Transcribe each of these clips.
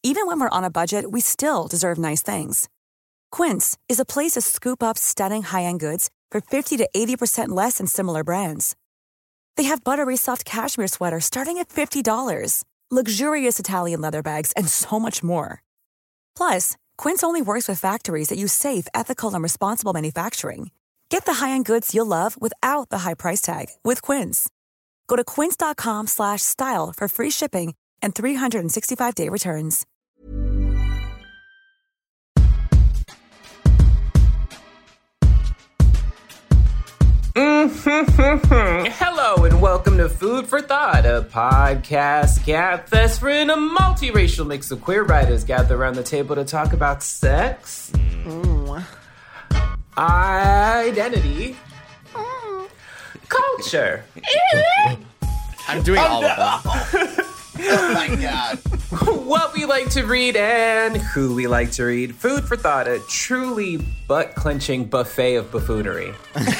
Even when we're on a budget, we still deserve nice things. Quince is a place to scoop up stunning high-end goods for 50 to 80% less than similar brands. They have buttery soft cashmere sweaters starting at $50, luxurious Italian leather bags, and so much more. Plus, Quince only works with factories that use safe, ethical, and responsible manufacturing. Get the high-end goods you'll love without the high price tag with Quince. Go to quince.com/style for free shipping and 365-day returns. Hello and welcome to Food for Thought, a podcast gabfest wherein a multiracial mix of queer writers gather around the table to talk about sex, identity, culture. I'm doing all of them. Oh my God. What we like to read and who we like to read. Food for Thought, a truly butt-clenching buffet of buffoonery.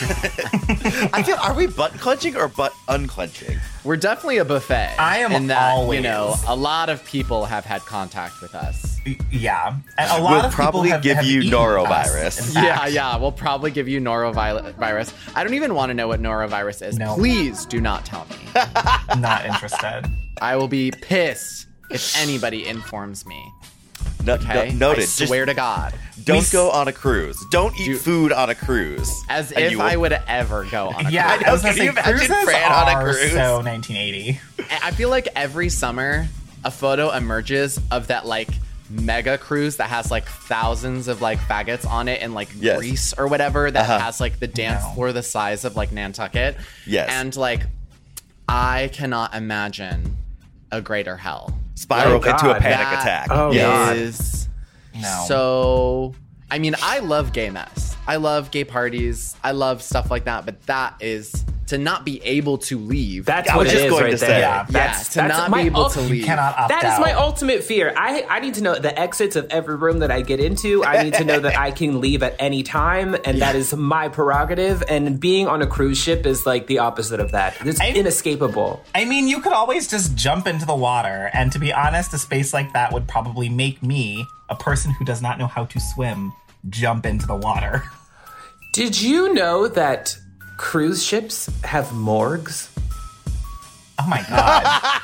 Are we butt clenching or butt unclenching? We're definitely a buffet. I am in that, always. You know, a lot lot of people have had contact with us. Yeah. And a lot We'll of probably people give have you eaten norovirus. us, in fact. Yeah, we'll probably give you norovirus. I don't even want to know what norovirus is. No. Please do not tell me. Not interested. I will be pissed if anybody informs me. Okay? I Noted. swear to God. Don't go on a cruise. Don't eat food on a cruise. As And if I would ever go on a Yeah, cruise. know, I was gonna can you say, imagine cruises Fran on a are cruise? so 1980. I feel like every summer a photo emerges of that like mega cruise that has like thousands of like faggots on it in like Yes. Greece or whatever that Uh-huh. has like the dance No. floor the size of like Nantucket. Yes. And like I cannot imagine a greater hell. Spiral Oh, into a God. panic That attack. Oh, Yes. God. Is No. so I mean, I love gay mess. I love gay parties. I love stuff like that, but that is to not be able to leave. That's I what was it just is going right to there. say. Yeah. That's to not my be able to ul- leave. You cannot opt That out. is my ultimate fear. I need to know the exits of every room that I get into. I need to know that I can leave at any time, and that is my prerogative. And being on a cruise ship is like the opposite of that. It's inescapable. I mean, you could always just jump into the water, and to be honest, a space like that would probably make me, a person who does not know how to swim, jump into the water. Did you know that cruise ships have morgues? Oh my God.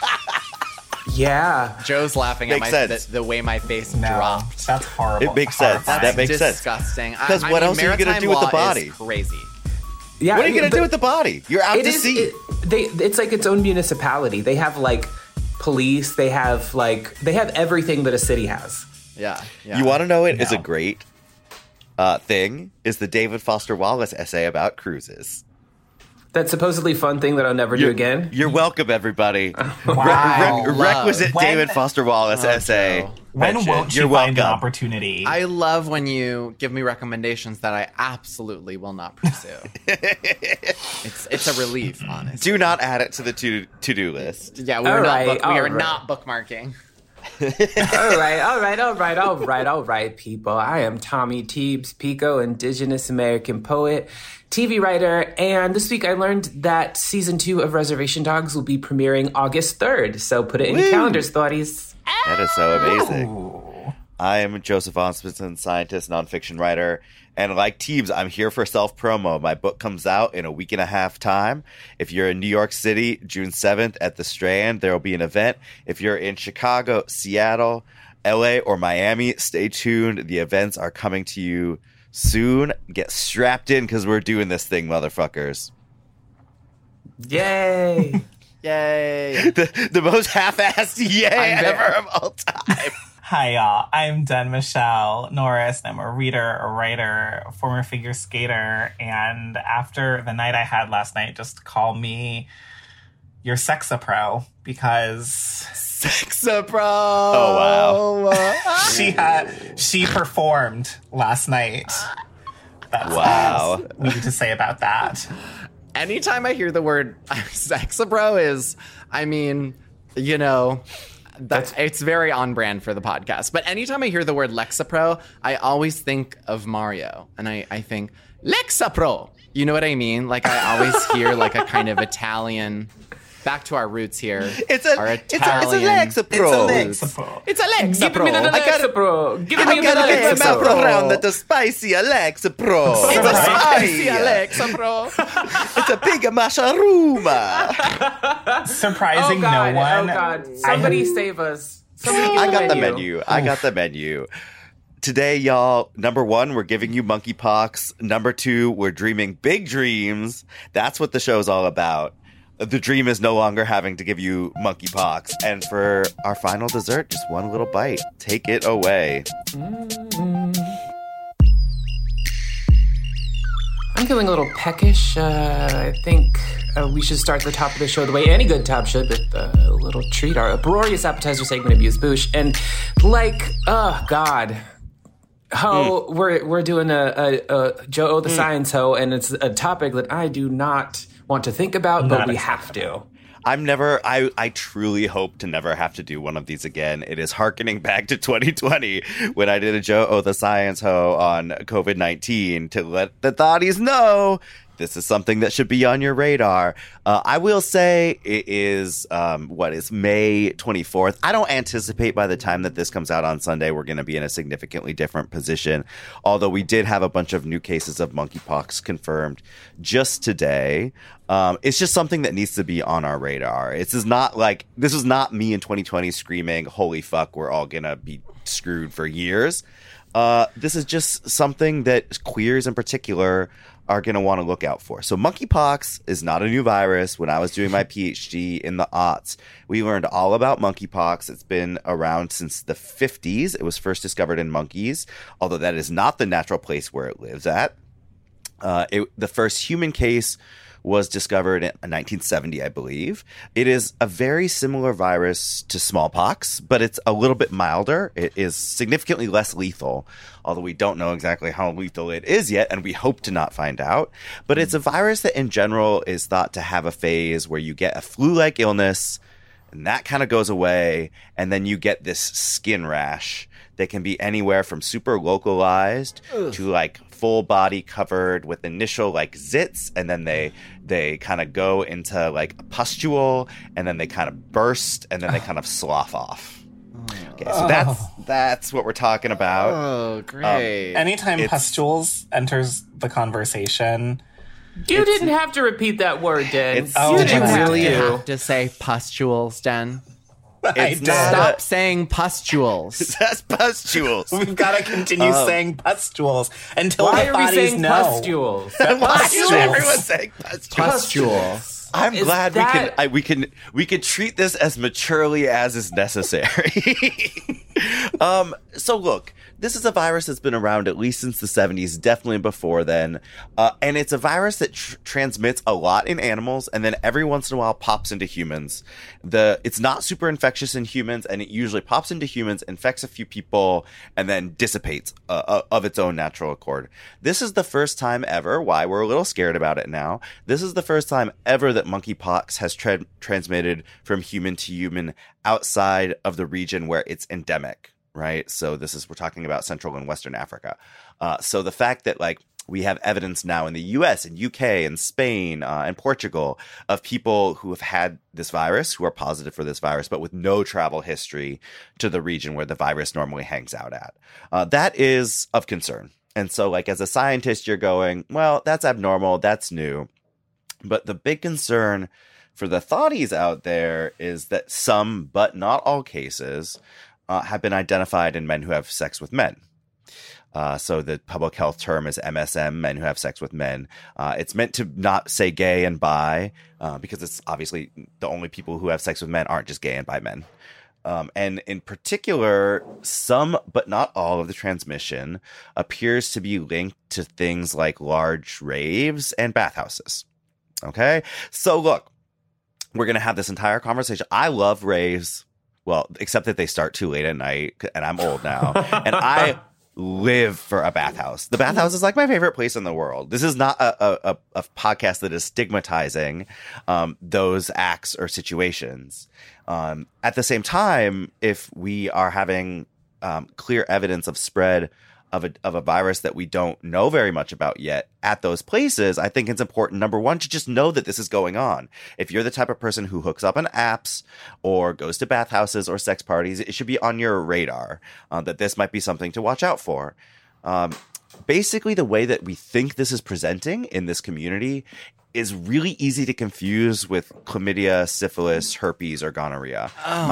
Yeah. Joe's laughing Makes at sense. the way my face No, dropped. that's horrible. It makes sense. Horrifying. That makes sense. Disgusting. 'Cause what else are you gonna maritime do with the law body? is crazy. Yeah. What are you going to but do with the body? You're out it to is- sea. It's like its own municipality. They have like police. They have everything that a city has. Yeah. You want to know it is a No. great thing? Is the David Foster Wallace essay about cruises. That supposedly fun thing that I'll never do again. You're welcome, everybody. Wow. Requisite When- David Foster Wallace essay. Joe. When mention. won't You're you find an welcome. opportunity? I love when you give me recommendations that I absolutely will not pursue. It's a relief, honestly. Do not add it to the to-do list. Yeah, All right, we are all right. not bookmarking. All right, people. I am Tommy Teebs Pico, Indigenous American poet, TV writer, and this week I learned that season 2 of Reservation Dogs will be premiering August 3rd. So put it in your Woo. calendars, thoughties. That is so amazing. Ooh. I am Joseph Osmundson, scientist, nonfiction writer, and like Teebs, I'm here for self-promo. My book comes out in a week and a half time. If you're in New York City, June 7th at the Strand, there will be an event. If you're in Chicago, Seattle, LA, or Miami, stay tuned. The events are coming to you soon. Get strapped in because we're doing this thing, motherfuckers. Yay! Yay. The most half-assed yay ever of all time. Hi, y'all. I'm Den Michelle Norris. I'm a reader, a writer, a former figure skater. And after the night I had last night, just call me your Sexapro because Sexapro. Oh, she performed last night. That's Wow. all we need to say about that. Anytime I hear the word Sexapro is, I mean, you know, it's very on brand for the podcast. But anytime I hear the word Lexapro, I always think of Mario. And I think, Lexapro. You know what I mean? Like I always hear like a kind of Italian back to our roots here. It's our Italian. Lexapro. It's Alexa Give me the Lexapro. Give me the I gotta get my mouth Lexapro. around the spicy Lexapro. It's a spicy Aye. Alexa, bro. It's a big masharuma. Surprising Oh God, no one. oh God. Somebody save us. Somebody I get got the menu. I got the menu. Today, y'all, number 1, we're giving you monkeypox. Number 2, we're dreaming big dreams. That's what the show's all about. The dream is no longer having to give you monkeypox. And for our final dessert, just one little bite. Take it away. I'm feeling a little peckish. I think we should start at the top of the show the way any good top should, with a little treat, our uproarious appetizer segment of Buse Boosh. And oh God. We're doing a Joe the Science Ho, and it's a topic that I do not want to think about, but we have to. I truly hope to never have to do one of these again. It is hearkening back to 2020 when I did a Joe the Science Ho on COVID-19 to let the thotties know this is something that should be on your radar. I will say it is, May 24th. I don't anticipate by the time that this comes out on Sunday, we're going to be in a significantly different position. Although we did have a bunch of new cases of monkeypox confirmed just today. It's just something that needs to be on our radar. This is not me in 2020 screaming, holy fuck, we're all going to be screwed for years. This is just something that queers in particular are going to want to look out for. So monkeypox is not a new virus. When I was doing my PhD in the aughts, we learned all about monkeypox. It's been around since the 50s. It was first discovered in monkeys, although that is not the natural place where it lives at. The first human case was discovered in 1970, I believe. It is a very similar virus to smallpox, but it's a little bit milder. It is significantly less lethal, although we don't know exactly how lethal it is yet, and we hope to not find out. But it's a virus that in general is thought to have a phase where you get a flu-like illness, and that kind of goes away, and then you get this skin rash that can be anywhere from super localized to like full body covered with initial like zits, and then they kind of go into like a pustule, and then they kind of burst, and then they kind of slough off. Okay, so that's what we're talking about. Oh, great. Anytime pustules enters the conversation, You didn't have to repeat that word, Den. Did you really to. have to say pustules, Den? I did. Stop saying pustules. That's pustules. We've got to continue saying pustules until Why the are we bodies saying know. pustules? Why is everyone saying pustules? Pustules. I'm Is glad that- we can treat this as maturely as is necessary. So look, this is a virus that's been around at least since the 70s, definitely before then. And it's a virus that transmits a lot in animals and then every once in a while pops into humans. It's not super infectious in humans, and it usually pops into humans, infects a few people, and then dissipates of its own natural accord. This is the first time ever, why we're a little scared about it now, this is the first time ever that monkeypox has transmitted from human to human outside of the region where it's endemic, right? So we're talking about Central and Western Africa. So the fact that like we have evidence now in the US and UK and Spain and Portugal of people who have had this virus, who are positive for this virus, but with no travel history to the region where the virus normally hangs out at. That is of concern. And so like as a scientist, you're going, well, that's abnormal. That's new. But the big concern for the thotties out there is that some, but not all cases, have been identified in men who have sex with men. So the public health term is MSM, men who have sex with men. It's meant to not say gay and bi, because it's obviously the only people who have sex with men aren't just gay and bi men. And in particular, some, but not all of the transmission appears to be linked to things like large raves and bathhouses. Okay? So look, we're going to have this entire conversation. I love raves. Well, except that they start too late at night, and I'm old now. And I live for a bathhouse. The bathhouse is like my favorite place in the world. This is not a podcast that is stigmatizing those acts or situations. At the same time, if we are having clear evidence of spread of a virus that we don't know very much about yet at those places, I think it's important, number one, to just know that this is going on. If you're the type of person who hooks up on apps or goes to bathhouses or sex parties, it should be on your radar that this might be something to watch out for. Basically, the way that we think this is presenting in this community is really easy to confuse with chlamydia, syphilis, herpes, or gonorrhea.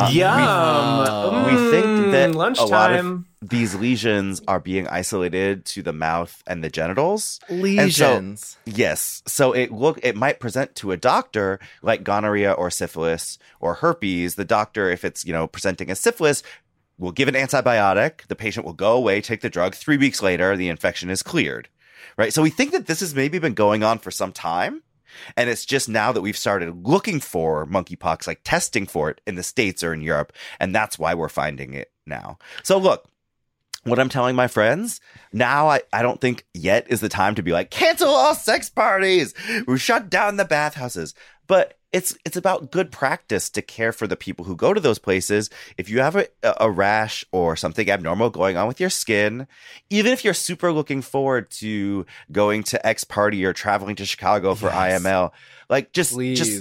Yum! We think that lunchtime. a lot of these lesions are being isolated to the mouth and the genitals. Lesions. Yes. So it might present to a doctor like gonorrhea or syphilis or herpes. The doctor, if it's, presenting as syphilis, will give an antibiotic. The patient will go away, take the drug. 3 weeks later, the infection is cleared. Right? So we think that this has maybe been going on for some time. And it's just now that we've started looking for monkeypox, like testing for it in the States or in Europe. And that's why we're finding it now. So look, what I'm telling my friends now, I don't think yet is the time to be like, cancel all sex parties. We shut down the bathhouses. But it's about good practice to care for the people who go to those places. If you have a rash or something abnormal going on with your skin, even if you're super looking forward to going to X party or traveling to Chicago for IML, like just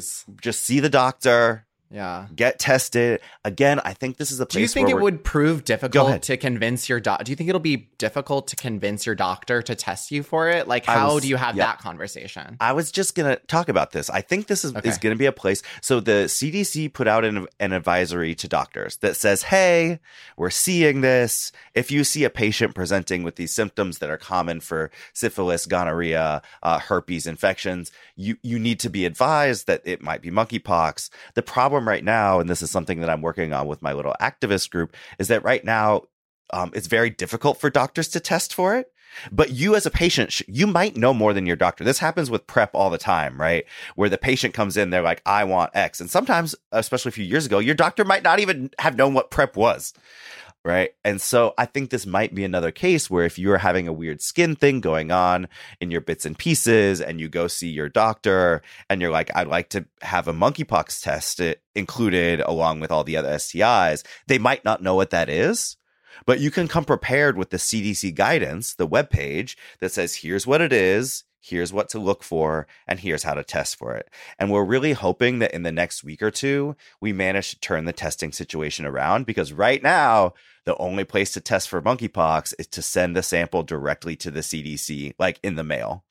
see the doctor. Yeah. Get tested. Again, I think this is a place. Do you think it would prove difficult to convince your doctor? Do you think it'll be difficult to convince your doctor to test you for it? Like, how do you have that conversation? I was just going to talk about this. I think this is going to be a place. So the CDC put out an advisory to doctors that says, hey, we're seeing this. If you see a patient presenting with these symptoms that are common for syphilis, gonorrhea, herpes infections, you need to be advised that it might be monkeypox. The problem right now, and this is something that I'm working on with my little activist group, is that right now it's very difficult for doctors to test for it. But you as a patient, you might know more than your doctor. This happens with PrEP all the time, right? Where the patient comes in, they're like, I want X. And sometimes, especially a few years ago, your doctor might not even have known what PrEP was. Right. And so I think this might be another case where if you're having a weird skin thing going on in your bits and pieces and you go see your doctor and you're like, I'd like to have a monkeypox test included along with all the other STIs, they might not know what that is. But you can come prepared with the CDC guidance, the webpage that says, here's what it is. Here's what to look for, and here's how to test for it. And we're really hoping that in the next week or two, we manage to turn the testing situation around, because right now, the only place to test for monkeypox is to send the sample directly to the CDC, like in the mail.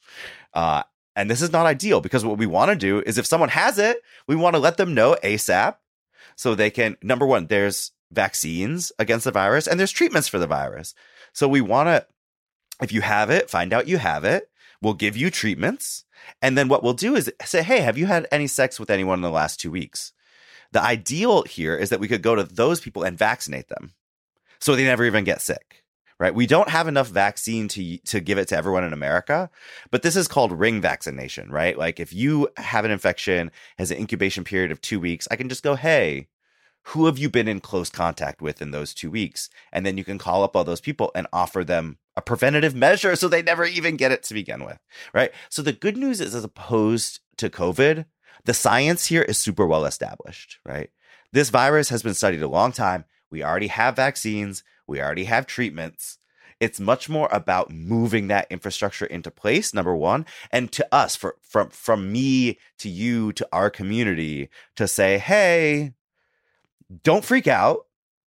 And this is not ideal, because what we want to do is if someone has it, we want to let them know ASAP so they can, number one, there's vaccines against the virus and there's treatments for the virus. So we want to, if you have it, find out you have it. We'll give you treatments. And then what we'll do is say, hey, have you had any sex with anyone in the last 2 weeks? The ideal here is that we could go to those people and vaccinate them so they never even get sick, right? We don't have enough vaccine to give it to everyone in America, but this is called ring vaccination, right? Like if you have an infection, has an incubation period of 2 weeks, I can just go, hey, who have you been in close contact with in those 2 weeks? And then you can call up all those people and offer them a preventative measure so they never even get it to begin with, right? So the good news is, as opposed to COVID, the science here is super well established, right? This virus has been studied a long time. We already have vaccines. We already have treatments. It's much more about moving that infrastructure into place, number one, and to us, from me to you to our community, to say, hey, don't freak out.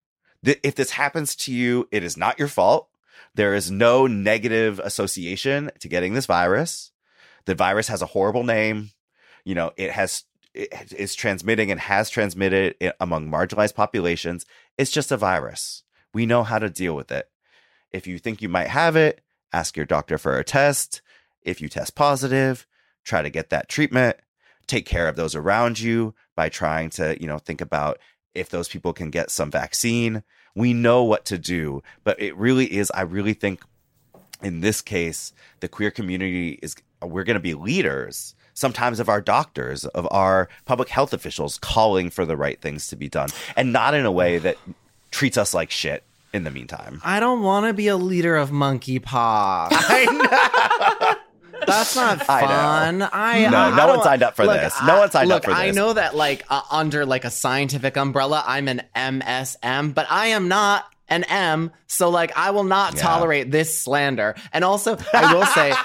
If this happens to you, it is not your fault. There is no negative association to getting this virus. The virus has a horrible name. You know, it is transmitting and has transmitted among marginalized populations. It's just a virus. We know how to deal with it. If you think you might have it, ask your doctor for a test. If you test positive, try to get that treatment. Take care of those around you by trying to, think about if those people can get some vaccine. We know what to do, but it really is, I really think in this case, the queer community we're going to be leaders, sometimes of our doctors, of our public health officials calling for the right things to be done, and not in a way that treats us like shit in the meantime. I don't want to be a leader of monkeypox. I know. That's not fun. No one signed up for this. No one signed up for this. I know that under a scientific umbrella, I'm an MSM, but I am not an M. So like, I will not tolerate this slander. And also, I will say,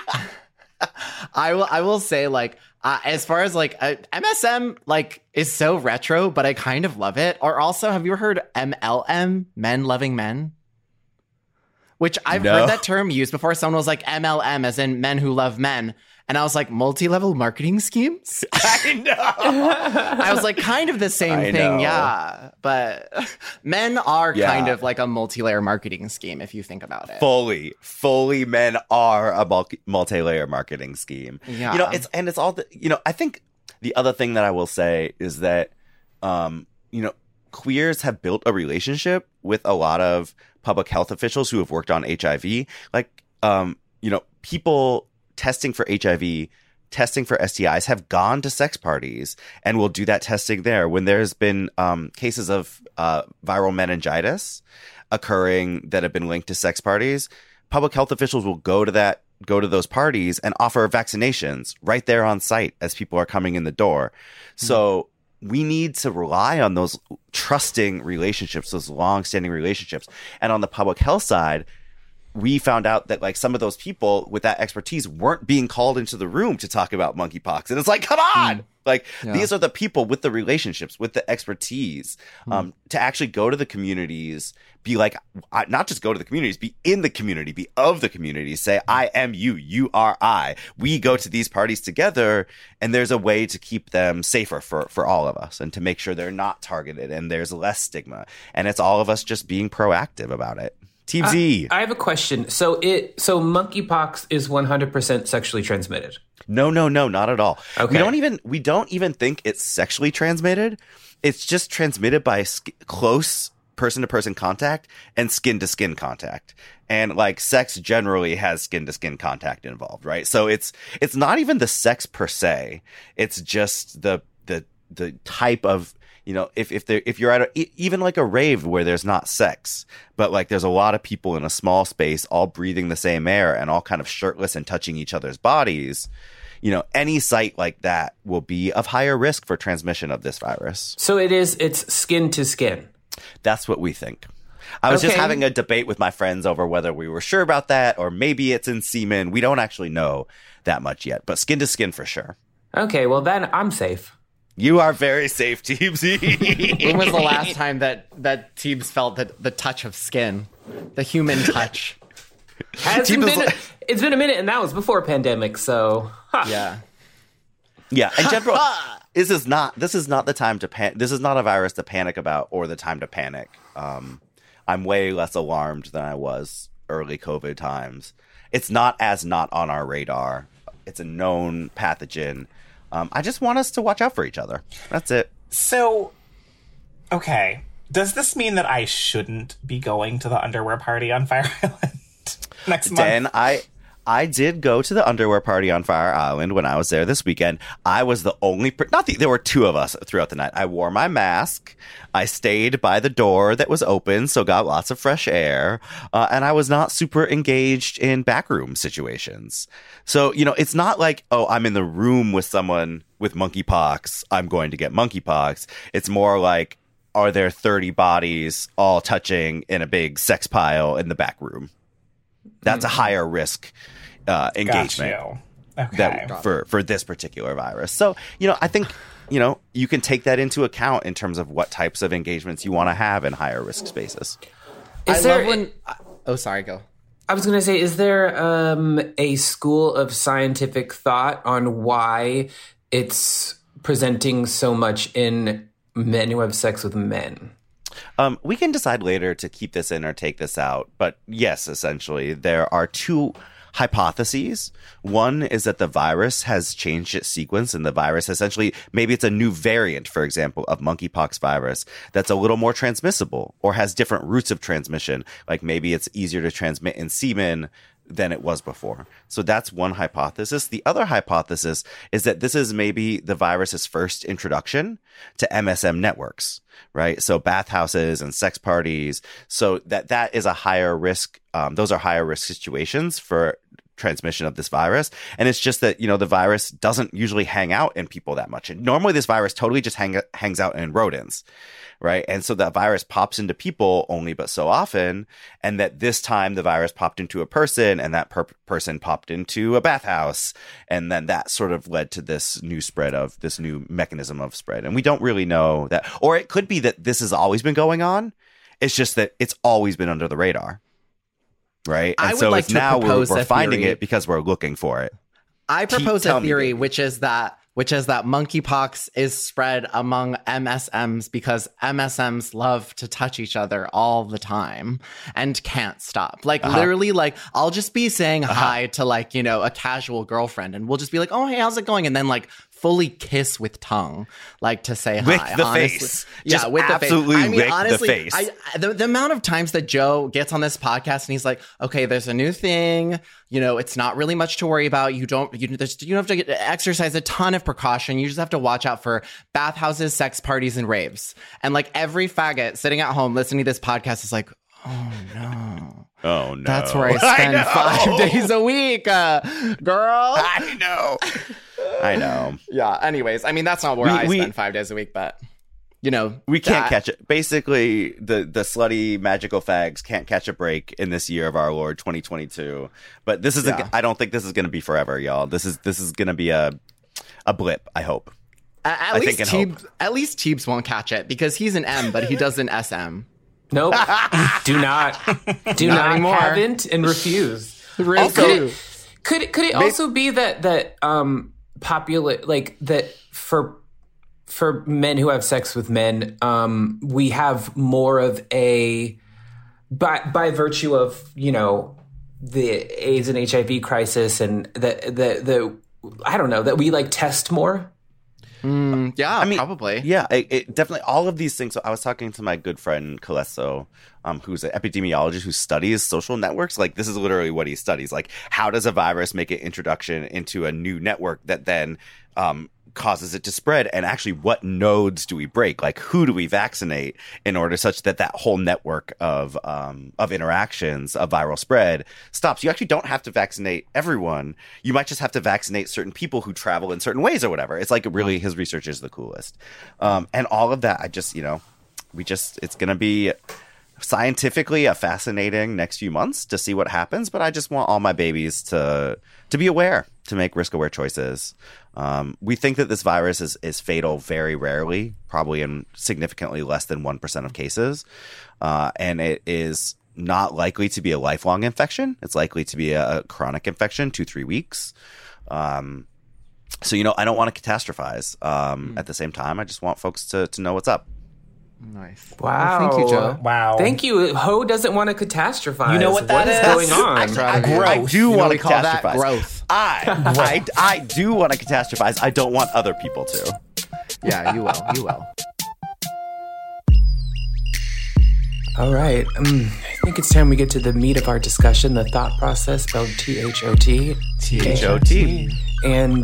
I will say like, as far as like MSM like is so retro, but I kind of love it. Or also, have you ever heard MLM, Men Loving Men? Which I've heard that term used before. Someone was like MLM, as in men who love men. And I was like, multi-level marketing schemes? I know. I was like, kind of the same thing, yeah. But men are kind of like a multi-layer marketing scheme, if you think about it. Fully men are a multi-layer marketing scheme. Yeah. You know, it's all, I think the other thing that I will say is that, queers have built a relationship with a lot of public health officials who have worked on HIV. Like, people testing for HIV, testing for STIs have gone to sex parties and will do that testing there. When there's been cases of viral meningitis occurring that have been linked to sex parties, public health officials will go to those parties and offer vaccinations right there on site as people are coming in the door. Mm-hmm. So we need to rely on those trusting relationships, those long-standing relationships. And on the public health side, we found out that like some of those people with that expertise weren't being called into the room to talk about monkeypox. And it's like, come on! These are the people with the relationships, with the expertise, to actually go to the communities, be like, not just go to the communities, be in the community, be of the community, say, I am you, you are I. We go to these parties together, and there's a way to keep them safer for all of us and to make sure they're not targeted and there's less stigma. And it's all of us just being proactive about it. Team Z. I have a question. So monkeypox is 100% sexually transmitted? No, not at all. Okay. We don't even think it's sexually transmitted. It's just transmitted by close person-to-person contact and skin-to-skin contact. And like sex generally has skin-to-skin contact involved, right? So it's not even the sex per se. It's just the type of, if you're at even like a rave where there's not sex, but like there's a lot of people in a small space all breathing the same air and all kind of shirtless and touching each other's bodies, any site like that will be of higher risk for transmission of this virus. So it's skin to skin. That's what we think. I was just having a debate with my friends over whether we were sure about that or maybe it's in semen. We don't actually know that much yet, but skin to skin for sure. Okay, well then I'm safe. You are very safe, Teebs. When was the last time that Teebs felt the touch of skin? The human touch? It's been a minute, and that was before pandemic, so... Yeah. Yeah, in general, this is not the time to panic. This is not a virus to panic about or the time to panic. I'm way less alarmed than I was early COVID times. It's not on our radar. It's a known pathogen. I just want us to watch out for each other. That's it. So, okay. Does this mean that I shouldn't be going to the underwear party on Fire Island next month? Dan, I did go to the underwear party on Fire Island when I was there this weekend. I was the only there were two of us throughout the night. I wore my mask. I stayed by the door that was open, so got lots of fresh air. And I was not super engaged in backroom situations. So, it's not like, oh, I'm in the room with someone with monkeypox, I'm going to get monkeypox. It's more like, are there 30 bodies all touching in a big sex pile in the back room? That's a higher risk engagement for this particular virus. So, I think, you can take that into account in terms of what types of engagements you want to have in higher risk spaces. Sorry, go. I was going to say, is there a school of scientific thought on why it's presenting so much in men who have sex with men? We can decide later to keep this in or take this out. But yes, essentially, there are two hypotheses. One is that the virus has changed its sequence, and the virus essentially, maybe it's a new variant, for example, of monkeypox virus that's a little more transmissible or has different routes of transmission. Like maybe it's easier to transmit in semen than it was before. So that's one hypothesis. The other hypothesis is that this is maybe the virus's first introduction to MSM networks, right? So bathhouses and sex parties. So that is a higher risk. Those are higher risk situations for transmission of this virus. And it's just that, the virus doesn't usually hang out in people that much. And normally this virus totally just hangs out in rodents, right? And so that virus pops into people only but so often. And that this time the virus popped into a person, and that person popped into a bathhouse. And then that sort of led to this new mechanism of spread. And we don't really know that. Or it could be that this has always been going on. It's just that it's always been under the radar. Right. And I would like to propose we're finding it because we're looking for it. I propose a theory, which is that monkeypox is spread among MSMs because MSMs love to touch each other all the time and can't stop. Like literally, like I'll just be saying hi to like, a casual girlfriend, and we'll just be like, oh, hey, how's it going? And then like fully kiss with tongue, like to say hi. With the face. Yeah, just with absolutely the face. I mean, lick honestly, the face. The amount of times that Joe gets on this podcast and he's like, okay, there's a new thing. It's not really much to worry about. You don't have to exercise a ton of precaution. You just have to watch out for bathhouses, sex parties, and raves. And like every faggot sitting at home listening to this podcast is like, oh no. Oh no. That's where I spend 5 days a week, girl. I know. Yeah. Anyways, I mean, that's not where I spend 5 days a week, but we can't catch it. Basically, the slutty magical fags can't catch a break in this year of our Lord 2022. But this is I don't think this is going to be forever, y'all. This is going to be a blip. I hope. At least Teebs won't catch it because he's an M, but he does an SM. Nope. Do not anymore. Haven't and refuse. Also, could it also be that popular, like that for men who have sex with men, we have more of a by virtue of the AIDS and HIV crisis, and the I don't know, that we like test more. Yeah, I mean, probably. Yeah, it definitely. All of these things. So I was talking to my good friend Colesso, who's an epidemiologist who studies social networks. Like, this is literally what he studies. Like, how does a virus make an introduction into a new network that then causes it to spread? And actually, what nodes do we break? Like, who do we vaccinate in order such that whole network of interactions of viral spread stops? You actually don't have to vaccinate everyone. You might just have to vaccinate certain people who travel in certain ways or whatever. It's like, really, his research is the coolest. And all of that, it's going to be scientifically a fascinating next few months to see what happens. But I just want all my babies to be aware, to make risk-aware choices. We think that this virus is fatal very rarely, probably in significantly less than 1% of cases. And it is not likely to be a lifelong infection. It's likely to be a chronic infection, 2-3 weeks. So, I don't want to catastrophize. At the same time, I just want folks to know what's up. Nice. Wow. Well, thank you, Joe. Wow. Thank you. Ho doesn't want to catastrophize. You know what that is? What is going on? I do want to call that catastrophize. Growth. I do want to catastrophize. I don't want other people to. Yeah, you will. You will. All right. I think it's time we get to the meat of our discussion, the thought process, spelled THOT. THOT. And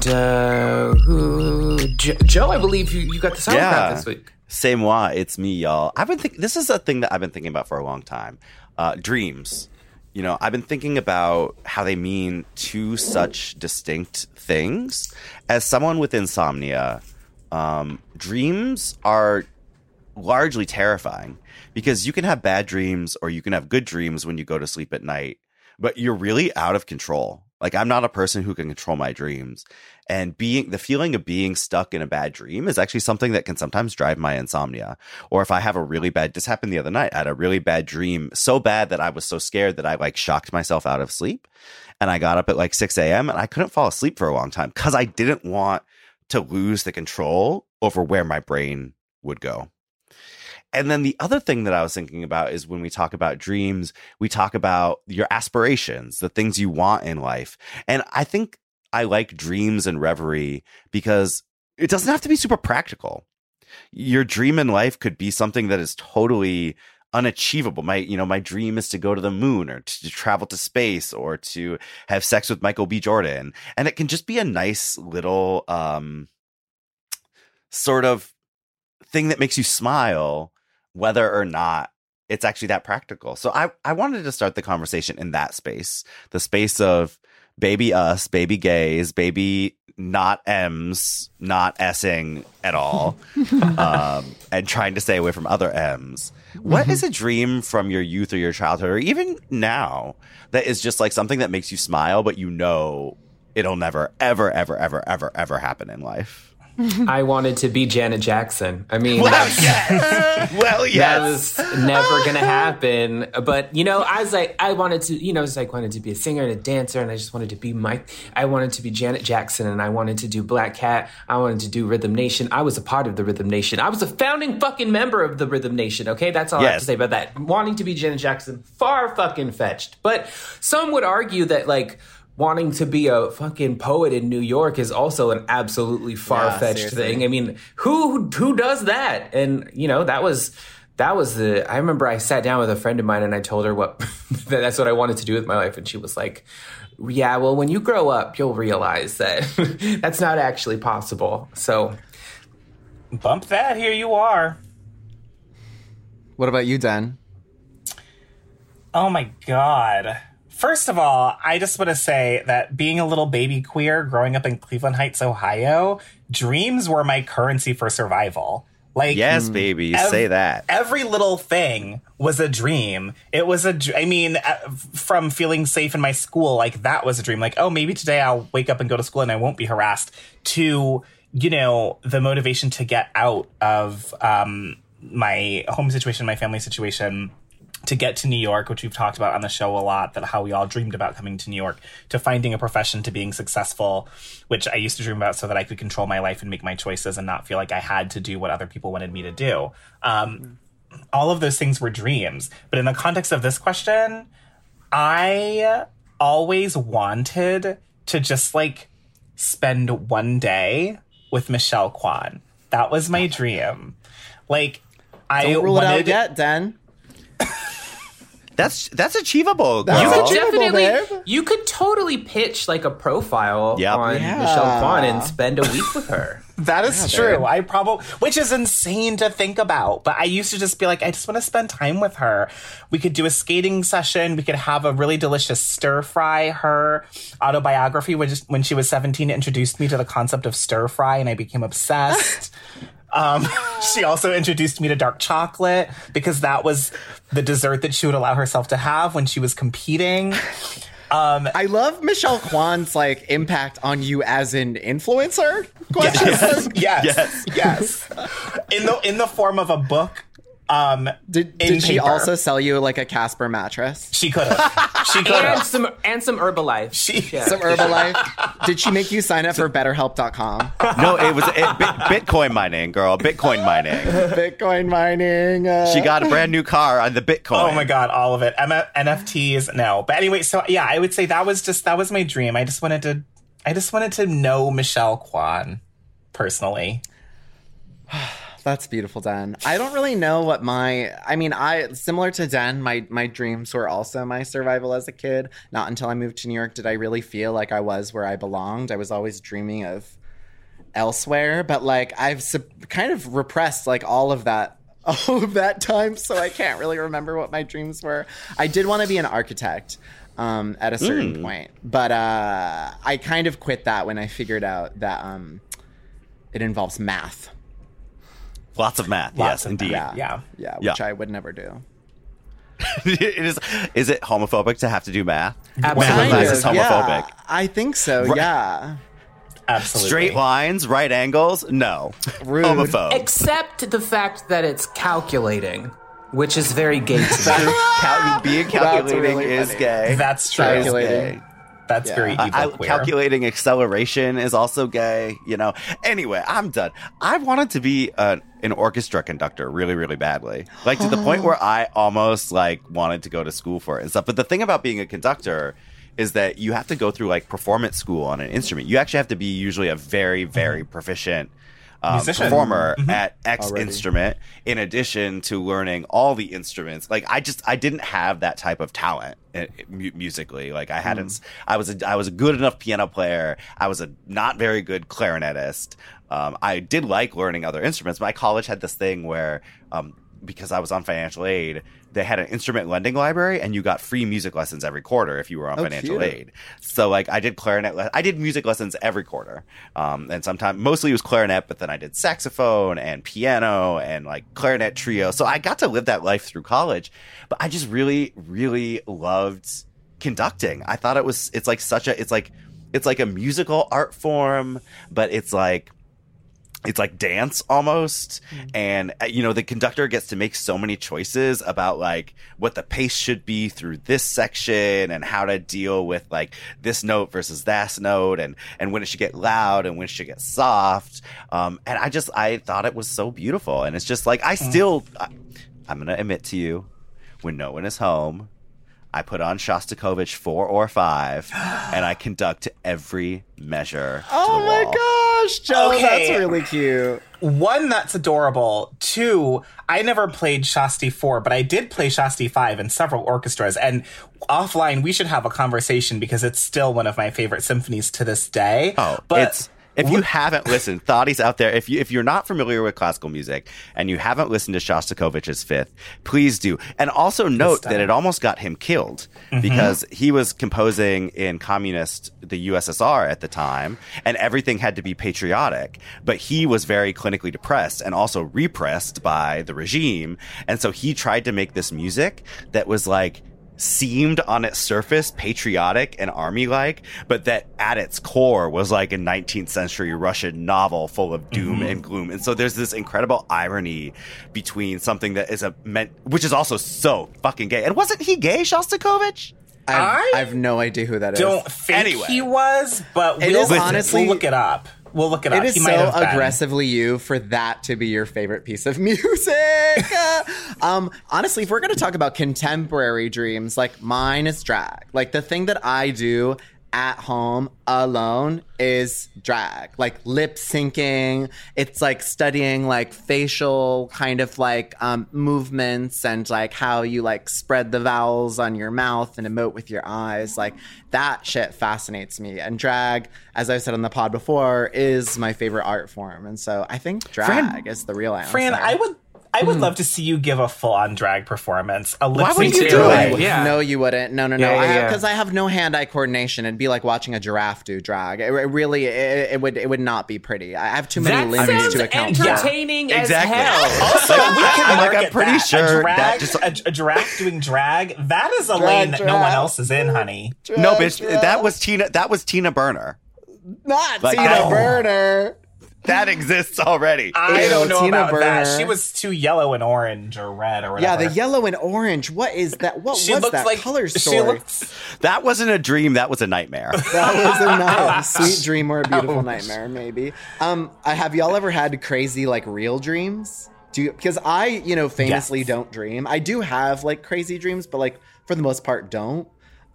Joe, I believe you got the sauerkraut this week. C'est moi, it's me, y'all. This is a thing that I've been thinking about for a long time. Dreams. I've been thinking about how they mean two such distinct things. As someone with insomnia, dreams are largely terrifying because you can have bad dreams or you can have good dreams when you go to sleep at night, but you're really out of control. Like, I'm not a person who can control my dreams. And the feeling of being stuck in a bad dream is actually something that can sometimes drive my insomnia. Or if I have this happened the other night, I had a really bad dream, so bad that I was so scared that I shocked myself out of sleep. And I got up at 6 a.m. and I couldn't fall asleep for a long time because I didn't want to lose the control over where my brain would go. And then the other thing that I was thinking about is when we talk about dreams, we talk about your aspirations, the things you want in life. And I think I like dreams and reverie because it doesn't have to be super practical. Your dream in life could be something that is totally unachievable. My dream is to go to the moon or to travel to space or to have sex with Michael B. Jordan. And it can just be a nice little sort of thing that makes you smile, whether or not it's actually that practical. So I wanted to start the conversation in that space, the space of baby us, baby gays, baby not M's, not S'ing at all, and trying to stay away from other M's. What is a dream from your youth or your childhood, or even now, that is just like something that makes you smile, but you know it'll never, ever, ever, ever, ever, ever happen in life? I wanted to be Janet Jackson. I mean, Well, yes. Well, yes. that was never going to happen. But, you know, I was like, I wanted to, you know, I was like, wanted to be a singer and a dancer. And I just wanted to be I wanted to be Janet Jackson. And I wanted to do Black Cat. I wanted to do Rhythm Nation. I was a part of the Rhythm Nation. I was a founding fucking member of the Rhythm Nation. Okay. That's all I have to say about that. Wanting to be Janet Jackson, far fucking fetched. But some would argue that, like, wanting to be a fucking poet in New York is also an absolutely far-fetched thing. I mean, who does that? And, you know, that was I remember I sat down with a friend of mine and I told her that's what I wanted to do with my life. And she was like, yeah, well, when you grow up, you'll realize that that's not actually possible. So bump that. Here you are. What about you, Dan? Oh my God. First of all, I just want to say that being a little baby queer growing up in Cleveland Heights, Ohio, dreams were my currency for survival. Like, yes, baby, say that. Every little thing was a dream. It was from feeling safe in my school, like that was a dream. Like, oh, maybe today I'll wake up and go to school and I won't be harassed, to, you know, the motivation to get out of my home situation, my family situation, to get to New York, which we've talked about on the show a lot, that how we all dreamed about coming to New York, to finding a profession, to being successful, which I used to dream about so that I could control my life and make my choices and not feel like I had to do what other people wanted me to do. All of those things were dreams. But in the context of this question, I always wanted to just like spend one day with Michelle Kwan. That was my dream. Like, Don't rule it out yet, Dan. That's achievable, girl. You could totally pitch like a profile on Michelle Kwan and spend a week with her. That is true. Which is insane to think about. But I used to just be like, I just want to spend time with her. We could do a skating session. We could have a really delicious stir fry. Her autobiography, when she was 17, introduced me to the concept of stir fry, and I became obsessed. She also introduced me to dark chocolate because that was the dessert that she would allow herself to have when she was competing. I love Michelle Kwan's like impact on you as an influencer. Yes. In the form of a book. Did she also sell you like a Casper mattress? She could have. and some Herbalife. Some Herbalife. Did she make you sign up for BetterHelp.com? No, it was Bitcoin mining, girl. Bitcoin mining. She got a brand new car on the Bitcoin. Oh my God, all of it. NFTs, no. But anyway, so yeah, I would say that was my dream. I just wanted to know Michelle Kwan personally. That's beautiful, Dan. I don't really know what similar to Dan, my dreams were also my survival as a kid. Not until I moved to New York did I really feel like I was where I belonged. I was always dreaming of elsewhere, but like I've kind of repressed like all of that time, so I can't really remember what my dreams were. I did want to be an architect at a certain point, but I kind of quit that when I figured out that it involves math. Lots of math, yes, indeed. Yeah, which I would never do. Is it homophobic to have to do math? Absolutely. Math is homophobic. Yeah, I think so, yeah. Absolutely. Straight lines, right angles? No. Rude. Homophobe. Except the fact that it's calculating, which is very gay to me. Being calculating really is funny. gay. That's true. Calculating. That's very evil queer. Calculating acceleration is also gay, you know. Anyway, I'm done. I wanted to be an orchestra conductor really, really badly. Like to the point where I almost like wanted to go to school for it and stuff. But the thing about being a conductor is that you have to go through like performance school on an instrument. You actually have to be usually a very, very proficient performer at X instrument, in addition to learning all the instruments. Like I didn't have that type of talent musically. Like I hadn't. I was a good enough piano player. I was a not very good clarinetist. I did like learning other instruments. My college had this thing where because I was on financial aid, they had an instrument lending library, and you got free music lessons every quarter if you were on financial aid. So like I did I did music lessons every quarter. And sometimes mostly it was clarinet, but then I did saxophone and piano and like clarinet trio. So I got to live that life through college, but I just really, really loved conducting. I thought it's like a musical art form, but it's like dance almost. And, you know, the conductor gets to make so many choices about like what the pace should be through this section and how to deal with like this note versus that note and when it should get loud and when it should get soft. And I thought it was so beautiful. And it's just like, I'm going to admit to you, when no one is home, I put on Shostakovich 4 or 5, and I conduct every measure. Oh my gosh, Joe, Okay. that's really cute. 1, that's adorable. 2, I never played Shosti 4, but I did play Shosti 5 in several orchestras. And offline, we should have a conversation because it's still one of my favorite symphonies to this day. Oh, but if you haven't listened, thotties out there, if you're not familiar with classical music and you haven't listened to Shostakovich's Fifth, please do. And also note that it almost got him killed because he was composing in the USSR at the time, and everything had to be patriotic. But he was very clinically depressed and also repressed by the regime. And so he tried to make this music that was like, seemed on its surface patriotic and army-like, but that at its core was like a 19th century Russian novel full of doom and gloom. And so there's this incredible irony between something that is which is also so fucking gay. And wasn't he gay, Shostakovich? I have no idea who that is. don't think he was, but honestly, we'll look it up. We'll look it up. It is He so might have been. aggressively you for that to be your favorite piece of music. Honestly, if we're going to talk about contemporary dreams, like mine is drag. Like the thing that I do at home alone is drag, like lip syncing. It's like studying like facial kind of like movements and like how you like spread the vowels on your mouth and emote with your eyes. Like that shit fascinates me. And drag, as I've said on the pod before, is my favorite art form. And so I think drag is the real answer. Fran, I would love to see you give a full-on drag performance. A lip Why would sync you to do it. it? Yeah. No, you wouldn't. No. Yeah. Because I have no hand-eye coordination. It'd be like watching a giraffe do drag. It really, it would not be pretty. I have too many That limbs sounds to account for. entertaining as Exactly. hell. Also, we can I'm market pretty that. sure that a giraffe doing drag. That is a lane that no one else is in, honey. No, bitch, that was Tina Burner. Not Like Tina that. Burner. That exists already. I don't know Tina about that. Burner. She was too yellow and orange or red or Yeah, whatever. the yellow and orange. What is that? What She was looked that like color She story? looked. That wasn't a dream. That was a nightmare. That was a nice, sweet dream or a beautiful nightmare, maybe. Have y'all ever had crazy like real dreams? Because I, famously Yes. don't dream. I do have like crazy dreams, but like for the most part, don't.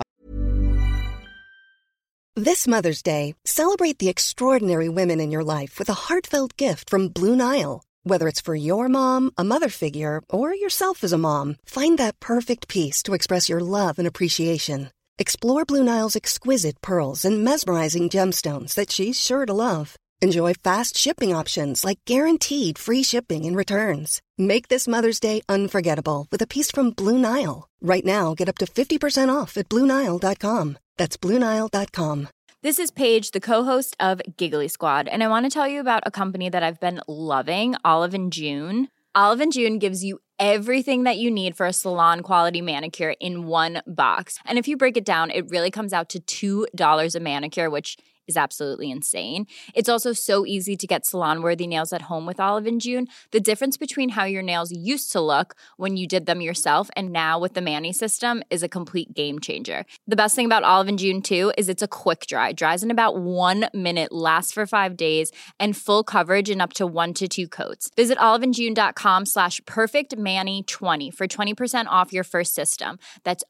This Mother's Day, celebrate the extraordinary women in your life with a heartfelt gift from Blue Nile. Whether it's for your mom, a mother figure, or yourself as a mom, find that perfect piece to express your love and appreciation. Explore Blue Nile's exquisite pearls and mesmerizing gemstones that she's sure to love. Enjoy fast shipping options like guaranteed free shipping and returns. Make this Mother's Day unforgettable with a piece from Blue Nile. Right now, get up to 50% off at BlueNile.com. That's BlueNile.com. This is Paige, the co-host of Giggly Squad, and I want to tell you about a company that I've been loving, Olive & June. Olive & June gives you everything that you need for a salon-quality manicure in one box. And if you break it down, it really comes out to $2 a manicure, which is absolutely insane. It's also so easy to get salon-worthy nails at home with Olive & June. The difference between how your nails used to look when you did them yourself and now with the Mani system is a complete game changer. The best thing about Olive & June, too, is it's a quick dry. Dries in about 1 minute, lasts for 5 days, and full coverage in up to 1 to 2 coats. Visit oliveandjune.com/perfectmani20 for 20% off your first system. That's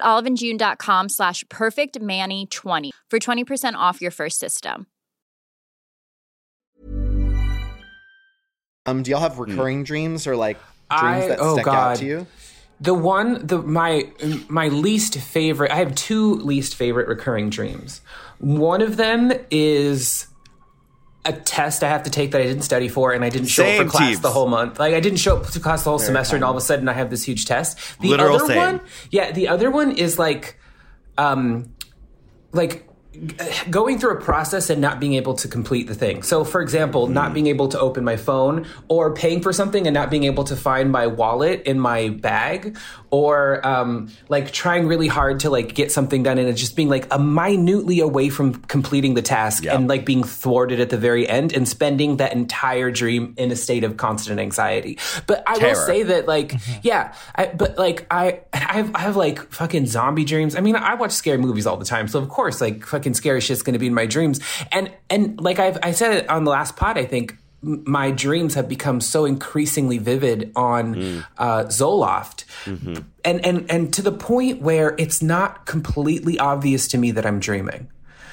oliveandjune.com/perfectmani20 for 20% off your first system. Do y'all have recurring dreams or like dreams that stick out to you? My least favorite, I have 2 least favorite recurring dreams. One of them is a test I have to take that I didn't study for, and I didn't show up for class the whole month. Like, I didn't show up to class the whole semester, and all of a sudden I have this huge test. The other one is like going through a process and not being able to complete the thing. So, for example, not being able to open my phone, or paying for something and not being able to find my wallet in my bag, or like trying really hard to like get something done and it's just being like a minutely away from completing the task and like being thwarted at the very end and spending that entire dream in a state of constant anxiety. But I will say that like, I have like fucking zombie dreams. I mean, I watch scary movies all the time. So of course, like fucking scary shit's going to be in my dreams. And like I said it on the last pod, I think my dreams have become so increasingly vivid on Zoloft. And to the point where it's not completely obvious to me that I'm dreaming.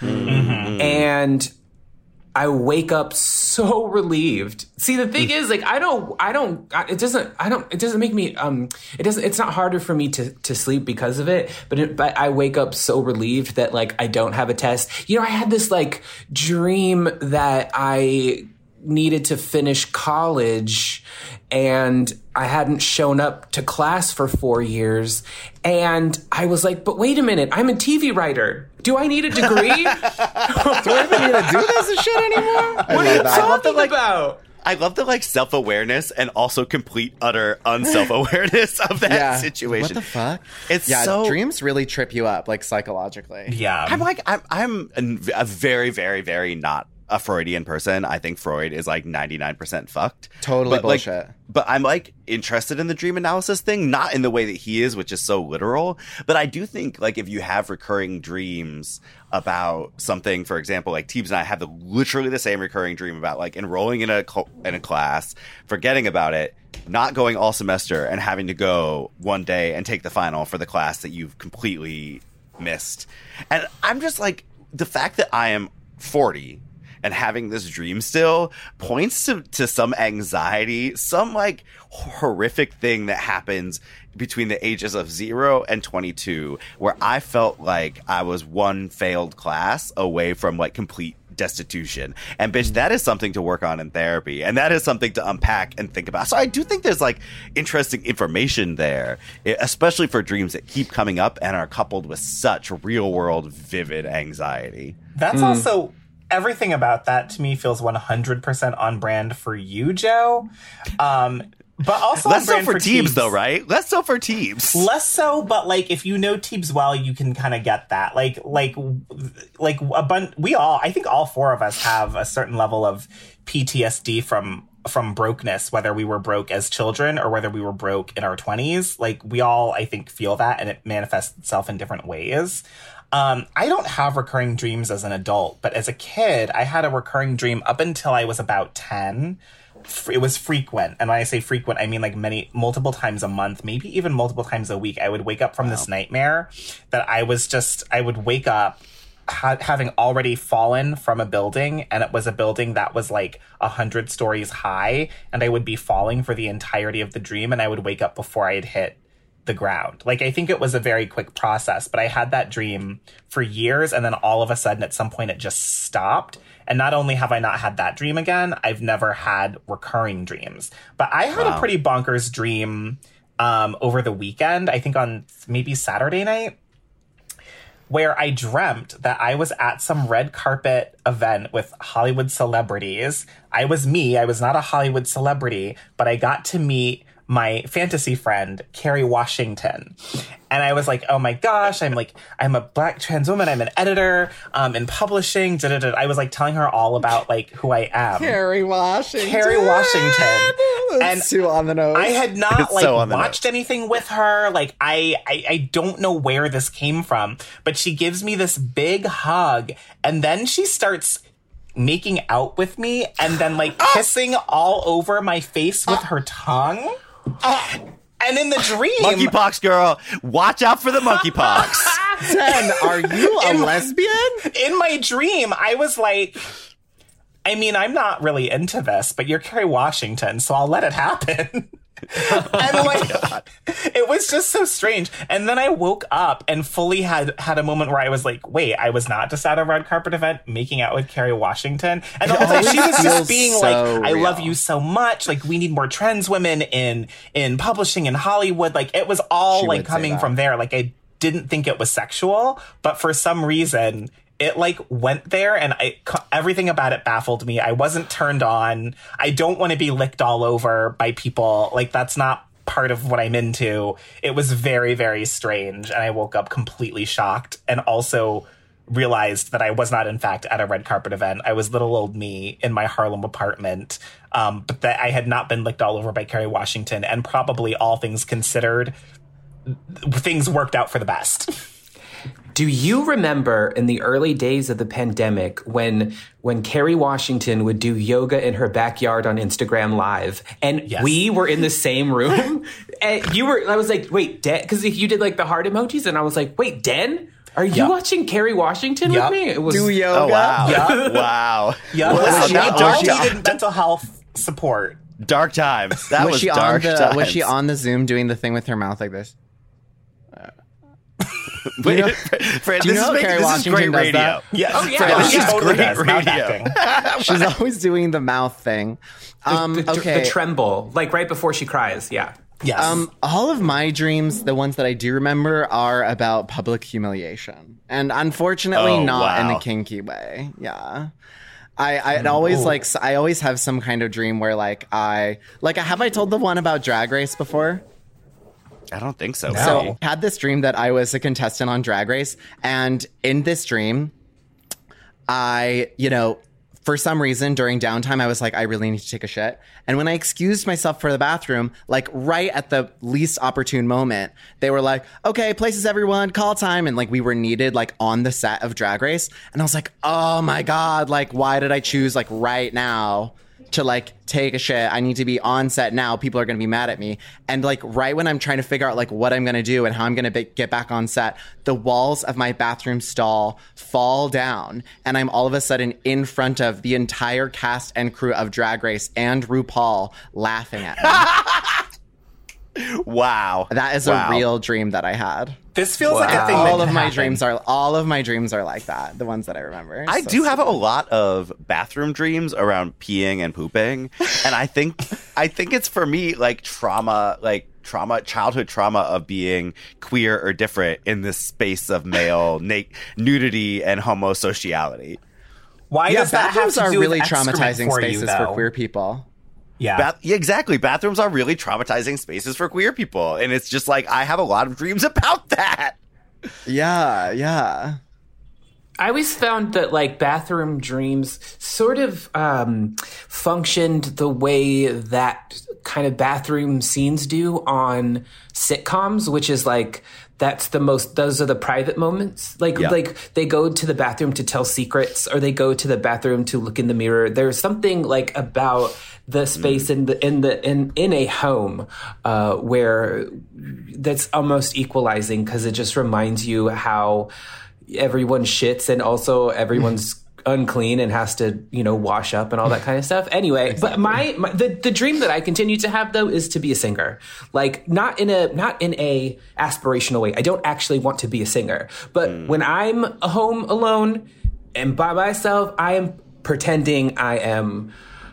And I wake up so relieved. See, the thing is, like, it doesn't make me, it's not harder for me to sleep because of it, but I wake up so relieved that, like, I don't have a test. You know, I had this, like, dream that I needed to finish college and I hadn't shown up to class for 4 years. And I was like, but wait a minute, I'm a TV writer. Do I need a degree? Do I even need to do this shit anymore? What are you talking about? I love the like self-awareness and also complete utter unself-awareness of that situation. What the fuck? It's so dreams really trip you up, like psychologically. Yeah. I'm a very, very, very not a Freudian person. I think Freud is like 99% fucked. Totally bullshit. But I'm like interested in the dream analysis thing, not in the way that he is, which is so literal. But I do think like if you have recurring dreams about something, for example, like Teebs and I have literally the same recurring dream about like enrolling in a class, forgetting about it, not going all semester, and having to go one day and take the final for the class that you've completely missed. And I'm just like, the fact that I am 40 and having this dream still points to some anxiety, some like horrific thing that happens between the ages of 0 and 22, where I felt like I was one failed class away from like complete destitution. And bitch, that is something to work on in therapy, and that is something to unpack and think about. So I do think there's like interesting information there, especially for dreams that keep coming up and are coupled with such real world vivid anxiety. That's also, everything about that to me feels 100% on brand for you, Joe. But also less so for Teebs, though, right? Less so for Teebs. Less so, but like if you know Teebs well, you can kind of get that. I think all four of us have a certain level of PTSD from brokenness, whether we were broke as children or whether we were broke in our 20s. Like we all, I think, feel that, and it manifests itself in different ways. I don't have recurring dreams as an adult, but as a kid, I had a recurring dream up until I was about 10. It was frequent. And when I say frequent, I mean like multiple times a month, maybe even multiple times a week. I would wake up from this nightmare that I would wake up having already fallen from a building, and it was a building that was like 100 stories high, and I would be falling for the entirety of the dream, and I would wake up before I had hit the ground. Like, I think it was a very quick process, but I had that dream for years, and then all of a sudden at some point it just stopped. And not only have I not had that dream again, I've never had recurring dreams. But I had a pretty bonkers dream over the weekend, I think on maybe Saturday night, where I dreamt that I was at some red carpet event with Hollywood celebrities. I was not a Hollywood celebrity, but I got to meet my fantasy friend, Kerry Washington. And I was like, oh my gosh, I'm a Black trans woman. I'm an editor in publishing. I was like telling her all about like who I am. Kerry Washington. And too on the nose. I had not watched anything with her. Like I don't know where this came from, but she gives me this big hug, and then she starts making out with me and then like kissing all over my face with her tongue. And in the dream, monkeypox, girl, watch out for the monkeypox. Ten, are you a lesbian? In my dream, I was like, I mean, I'm not really into this, but you're Kerry Washington, so I'll let it happen. And like, it was just so strange. And then I woke up and fully had a moment where I was like, wait, I was not just at a red carpet event making out with Kerry Washington. And the whole time she was just being so like, I love you so much. Like, we need more trans women in publishing in Hollywood. Like, it was all like coming from there. Like, I didn't think it was sexual, but for some reason it like went there, and everything about it baffled me. I wasn't turned on. I don't want to be licked all over by people. Like, that's not part of what I'm into. It was very, very strange, and I woke up completely shocked, and also realized that I was not, in fact, at a red carpet event. I was little old me in my Harlem apartment, but that I had not been licked all over by Kerry Washington, and probably, all things considered, things worked out for the best. Do you remember in the early days of the pandemic when Kerry Washington would do yoga in her backyard on Instagram Live, and we were in the same room? And I was like, wait, Den? Because you did like the heart emojis, and I was like, wait, Den? Are you watching Kerry Washington with me? It was do yoga. Oh, wow. Yep. Wow. Yeah. Wow. We all needed mental health support. Dark times. That was dark times. Was she on the Zoom doing the thing with her mouth like this? Wait, Fran, do you know Kerry Washington does that? Yes. Oh, yeah. Fran, This is totally great does. Mouth radio. acting. She's always doing the mouth thing. The tremble, like right before she cries. Yeah. Yes. All of my dreams, the ones that I do remember, are about public humiliation, and unfortunately, not in the kinky way. Yeah. I always have some kind of dream where have I told the one about Drag Race before? I don't think so. No. So I had this dream that I was a contestant on Drag Race, and in this dream, for some reason during downtime, I was like, I really need to take a shit. And when I excused myself for the bathroom, like right at the least opportune moment, they were like, okay, places everyone, call time. And like we were needed like on the set of Drag Race. And I was like, oh my God, like why did I choose like right now to like take a shit? I need to be on set now. People are going to be mad at me. And like right when I'm trying to figure out like what I'm going to do and how I'm going to get back on set, the walls of my bathroom stall fall down, and I'm all of a sudden in front of the entire cast and crew of Drag Race and RuPaul laughing at me. Wow. That is a real dream that I had. This feels like a thing all that of my happen. dreams are like that. The ones that I remember. I do have a lot of bathroom dreams around peeing and pooping, and I think it's for me like childhood trauma of being queer or different in this space of male nudity and homosociality. Why does that have bathrooms to are do really with excrement traumatizing for you, spaces though? for queer people. Yeah. Exactly. Bathrooms are really traumatizing spaces for queer people. And it's just like, I have a lot of dreams about that. Yeah. I always found that like bathroom dreams sort of functioned the way that kind of bathroom scenes do on sitcoms, which is like, those are the private moments. Like they go to the bathroom to tell secrets, or they go to the bathroom to look in the mirror. There's something like about the space in a home where that's almost equalizing, because it just reminds you how everyone shits and also everyone's unclean and has to, wash up and all that kind of stuff. Anyway, but the dream that I continue to have though is to be a singer. Like not in a aspirational way. I don't actually want to be a singer, but when I'm home alone and by myself, I am pretending I am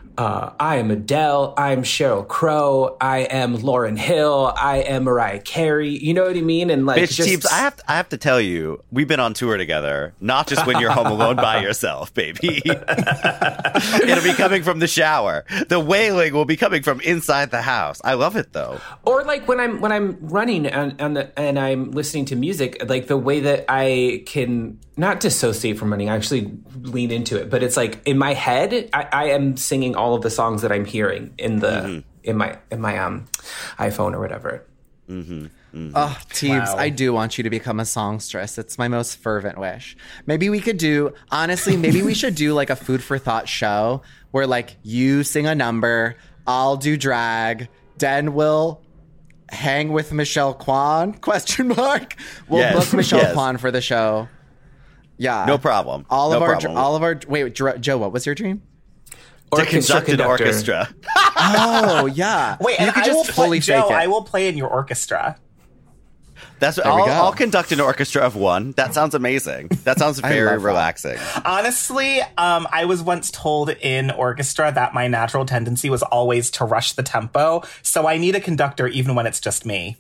Adele, I'm Sheryl Crow, I am Lauryn Hill, I am Mariah Carey. You know what I mean? And like, Bitch, Teebs, I have to tell you, we've been on tour together. Not just when you're home alone by yourself, baby. It'll be coming from the shower. The wailing will be coming from inside the house. I love it though. Or like when I'm running and I'm listening to music, like the way that I can not dissociate from running, I actually lean into it. But it's like in my head, I am singing all of the songs that I'm hearing in the in my iPhone or whatever. Oh, Teebs, wow. I do want you to become a songstress. It's my most fervent wish. Maybe we should do like a food for thought show where like you sing a number, I'll do drag, Den will hang with Michelle Kwan? ? We'll book Michelle Kwan for the show. Yeah. No problem. All of our wait, Joe, what was your dream? to conduct an orchestra. Oh, yeah. Wait, you and could I will just fully Joe, fake it. I will play in your orchestra. That's what, There we go. I'll conduct an orchestra of one. That sounds amazing. That sounds very love that. relaxing. Honestly, I was once told in orchestra that my natural tendency was always to rush the tempo. So I need a conductor even when it's just me.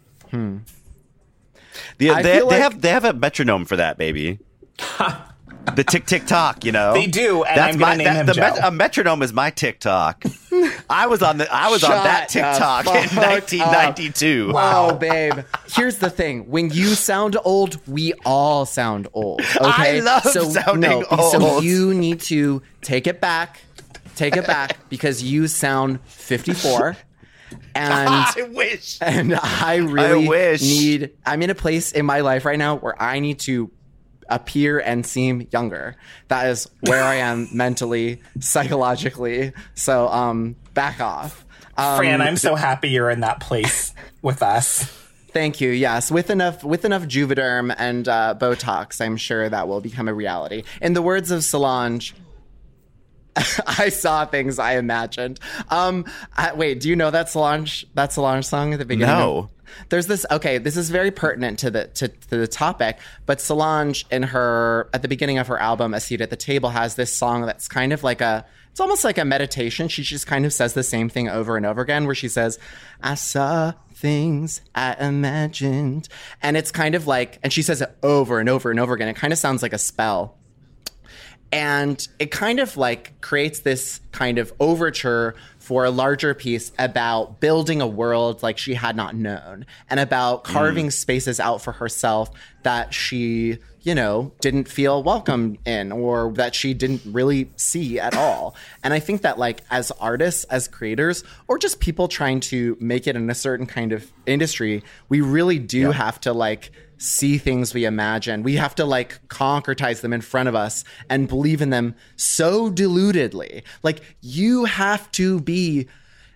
They have a metronome for that, baby. The tick tick tock, you know. They do, and I'm gonna name him Joe. A metronome is my TikTok. I was on that TikTok in 1992. Wow, babe. Here's the thing. When you sound old, we all sound old. Okay? I love sounding old. So you need to take it back. Take it back because you sound 54. And I wish. And I really wish. I'm in a place in my life right now where I need to appear and seem younger. That is where I am mentally, psychologically. So back off. Fran, I'm so happy you're in that place with us. Thank you. Yes, with enough Juvederm and Botox, I'm sure that will become a reality. In the words of Solange, I saw things I imagined. Wait, do you know that Solange song at the beginning? No. There's this. Okay, this is very pertinent to the topic. But Solange, at the beginning of her album, A Seat at the Table, has this song that's kind of like it's almost like a meditation. She just kind of says the same thing over and over again, where she says, "I saw things I imagined," and it's kind of like, and she says it over and over and over again. It kind of sounds like a spell. And it kind of like creates this kind of overture for a larger piece about building a world like she had not known and about carving spaces out for herself that she, didn't feel welcome in or that she didn't really see at all. And I think that like as artists, as creators, or just people trying to make it in a certain kind of industry, we really do have to like see things we imagine. We have to like concretize them in front of us and believe in them so deludedly. Like you have to be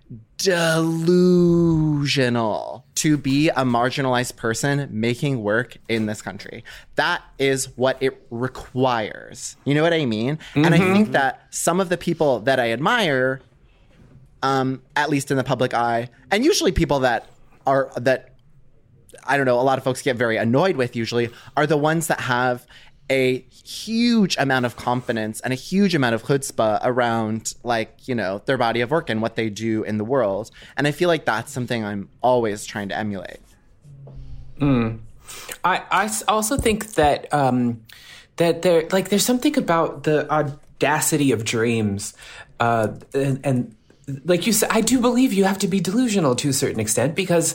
delusional to be a marginalized person making work in this country. That is what it requires. You know what I mean? Mm-hmm. And I think that some of the people that I admire, at least in the public eye, and usually people that I don't know, a lot of folks get very annoyed with usually, are the ones that have a huge amount of confidence and a huge amount of chutzpah around, like, their body of work and what they do in the world. And I feel like that's something I'm always trying to emulate. I also think that that there's something about the audacity of dreams, and like you said, I do believe you have to be delusional to a certain extent because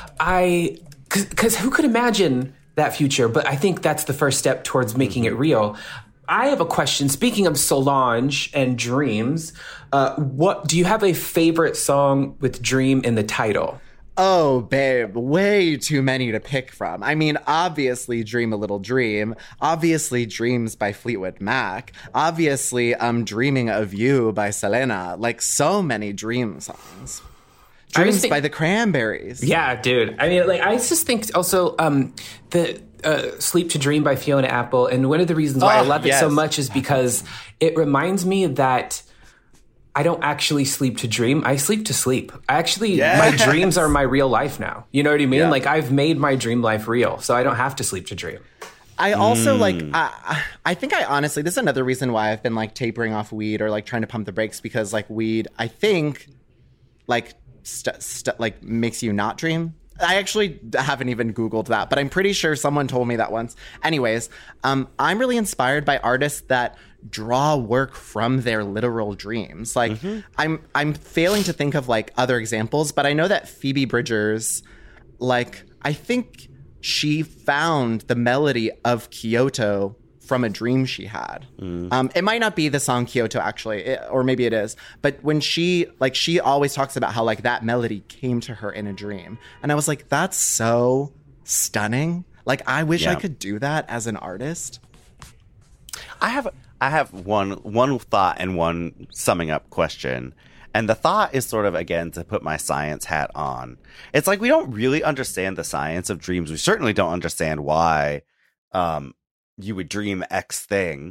who could imagine that future? But I think that's the first step towards making it real. I have a question. Speaking of Solange and dreams, what do you have a favorite song with dream in the title? Oh, babe, way too many to pick from. I mean, obviously, Dream a Little Dream. Obviously, Dreams by Fleetwood Mac. Obviously, Dreaming of You by Selena. Like, so many dream songs. Dreams by the Cranberries. Yeah, dude. I mean, like, I just think also the Sleep to Dream by Fiona Apple. And one of the reasons why I love it so much is because it reminds me that I don't actually sleep to dream. I sleep to sleep. My dreams are my real life now. You know what I mean? Yeah. Like, I've made my dream life real, so I don't have to sleep to dream. I also I think I honestly, this is another reason why I've been like tapering off weed or like trying to pump the brakes, because like weed, I think like like makes you not dream. I actually haven't even Googled that, but I'm pretty sure someone told me that once. Anyways, I'm really inspired by artists that draw work from their literal dreams. Like I'm failing to think of like other examples, but I know that Phoebe Bridgers, like I think she found the melody of Kyoto from a dream she had. It might not be the song Kyoto actually, or maybe it is, but when she always talks about how like that melody came to her in a dream. And I was like, that's so stunning. Like, I wish I could do that as an artist. I have one thought and one summing up question. And the thought is sort of, again, to put my science hat on. It's like we don't really understand the science of dreams. We certainly don't understand why you would dream X thing.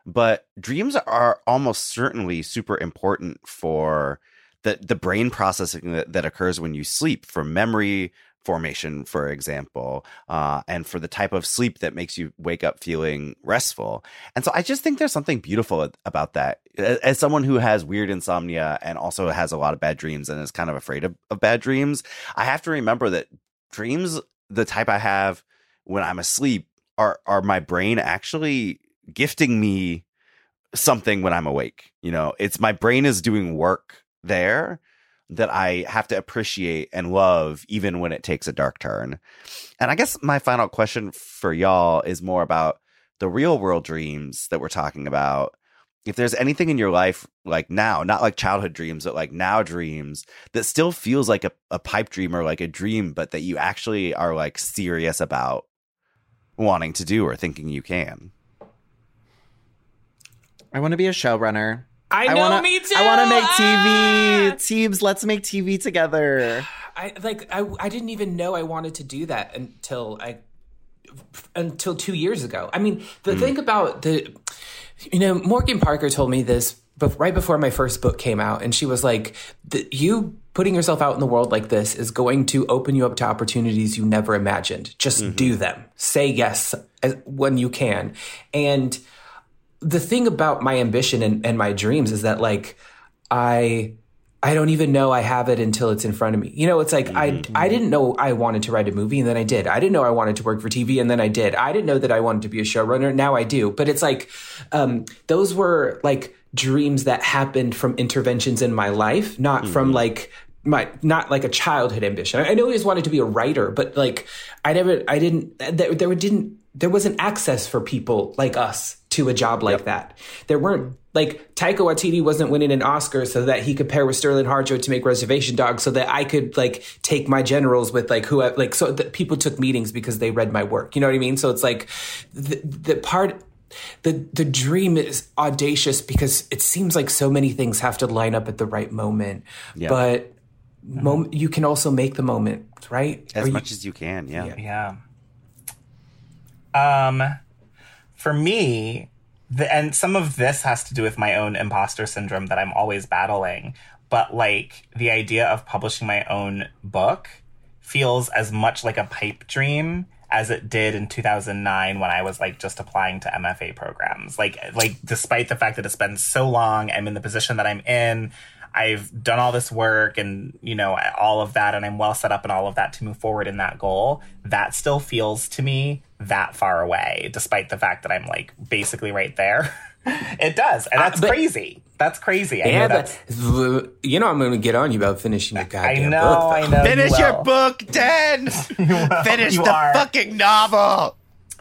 but dreams are almost certainly super important for the brain processing that occurs when you sleep, for memory formation, for example, and for the type of sleep that makes you wake up feeling restful. And so I just think there's something beautiful about that. As someone who has weird insomnia and also has a lot of bad dreams and is kind of afraid of bad dreams, I have to remember that dreams, the type I have when I'm asleep, are my brain actually gifting me something when I'm awake. You know, it's my brain is doing work there that I have to appreciate and love even when it takes a dark turn. And I guess my final question for y'all is more about the real world dreams that we're talking about. If there's anything in your life like now, not like childhood dreams, but like now dreams that still feels like a pipe dream or like a dream, but that you actually are like serious about wanting to do or thinking you can. I want to be a showrunner. I know, me too. I want to make TV. Teams, let's make TV together. I didn't even know I wanted to do that until 2 years ago. I mean, the thing about Morgan Parker told me this right before my first book came out, and she was like, you putting yourself out in the world like this is going to open you up to opportunities you never imagined. Just do them. Say yes when you can. And the thing about my ambition and my dreams is that, like, I don't even know I have it until it's in front of me. You know, it's like, I didn't know I wanted to write a movie, and then I did. I didn't know I wanted to work for TV, and then I did. I didn't know that I wanted to be a showrunner. Now I do. But it's like, those were like dreams that happened from interventions in my life, not from like not like a childhood ambition. I always wanted to be a writer, but like there wasn't access for people like us to a job like that. There weren't, like, Taika Waititi wasn't winning an Oscar so that he could pair with Sterling Harjo to make Reservation Dogs so that I could, like, take my generals with, like, so that people took meetings because they read my work. You know what I mean? So it's like the dream is audacious because it seems like so many things have to line up at the right moment. Yeah. But you can also make the moment, right? As much as you can, Yeah. For me, and some of this has to do with my own imposter syndrome that I'm always battling, but like the idea of publishing my own book feels as much like a pipe dream as it did in 2009 when I was like just applying to MFA programs. Like despite the fact that it's been so long, I'm in the position that I'm in, I've done all this work and, you know, all of that, and I'm well set up and all of that to move forward in that goal. That still feels to me that far away, despite the fact that I'm like basically right there. It does. And that's crazy. That's crazy. I know that's... You know, I'm going to get on you about finishing your goddamn book. I know. Finish your book, Dan! Finish the fucking novel!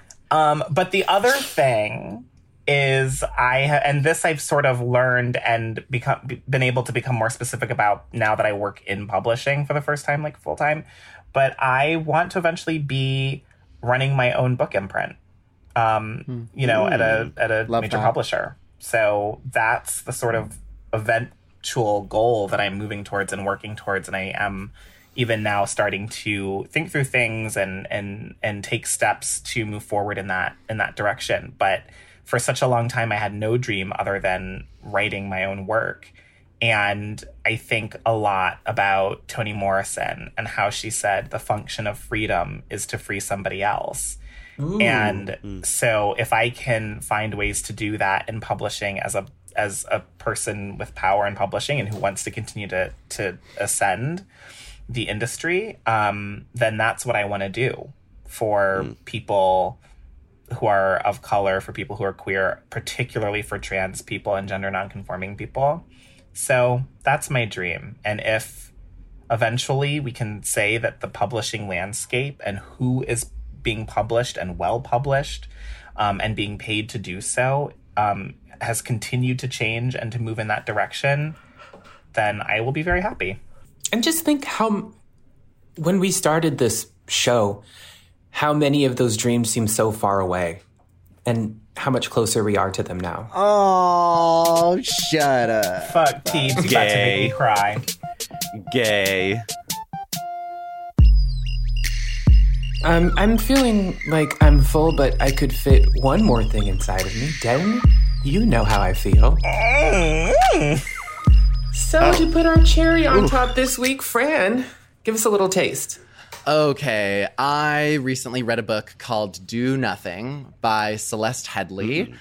But the other thing is and this I've sort of learned and been able to become more specific about now that I work in publishing for the first time, like full time. But I want to eventually be running my own book imprint, you know, at a major publisher. So that's the sort of eventual goal that I'm moving towards and working towards. And I am even now starting to think through things and take steps to move forward in that direction. But for such a long time, I had no dream other than writing my own work. And I think a lot about Toni Morrison and how she said the function of freedom is to free somebody else. Ooh. And so if I can find ways to do that in publishing as a person with power in publishing and who wants to continue to ascend the industry, then that's what I want to do for people who are of color, for people who are queer, particularly for trans people and gender nonconforming people. So that's my dream. And if eventually we can say that the publishing landscape and who is being published and well published and being paid to do so has continued to change and to move in that direction, then I will be very happy. And just think when we started this show, how many of those dreams seem so far away and how much closer we are to them now. Oh, shut up. Fuck, Teebs, you got to make me cry. Gay. I'm feeling like I'm full, but I could fit one more thing inside of me. Den? You know how I feel. So to put our cherry on top this week, Fran, give us a little taste. Okay, I recently read a book called Do Nothing by Celeste Headlee.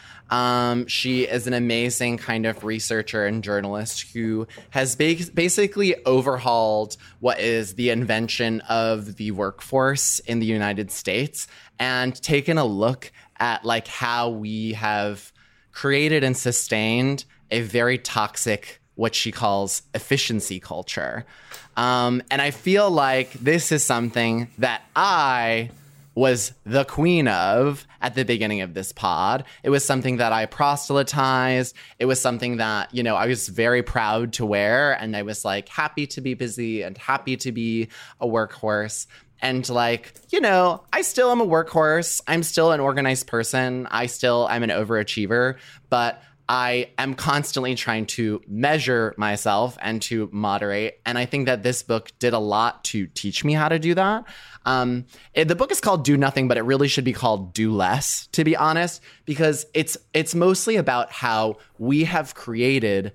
She is an amazing kind of researcher and journalist who has basically overhauled what is the invention of the workforce in the United States and taken a look at like how we have created and sustained a very toxic, what she calls efficiency culture. And I feel like this is something that I was the queen of at the beginning of this pod. It was something that I proselytized. It was something that, you know, I was very proud to wear. And I was like happy to be busy and happy to be a workhorse. And like, you know, I still am a workhorse. I'm still an organized person. I'm an overachiever. But I am constantly trying to measure myself and to moderate. And I think that this book did a lot to teach me how to do that. The book is called Do Nothing, but it really should be called Do Less, to be honest, because it's mostly about how we have created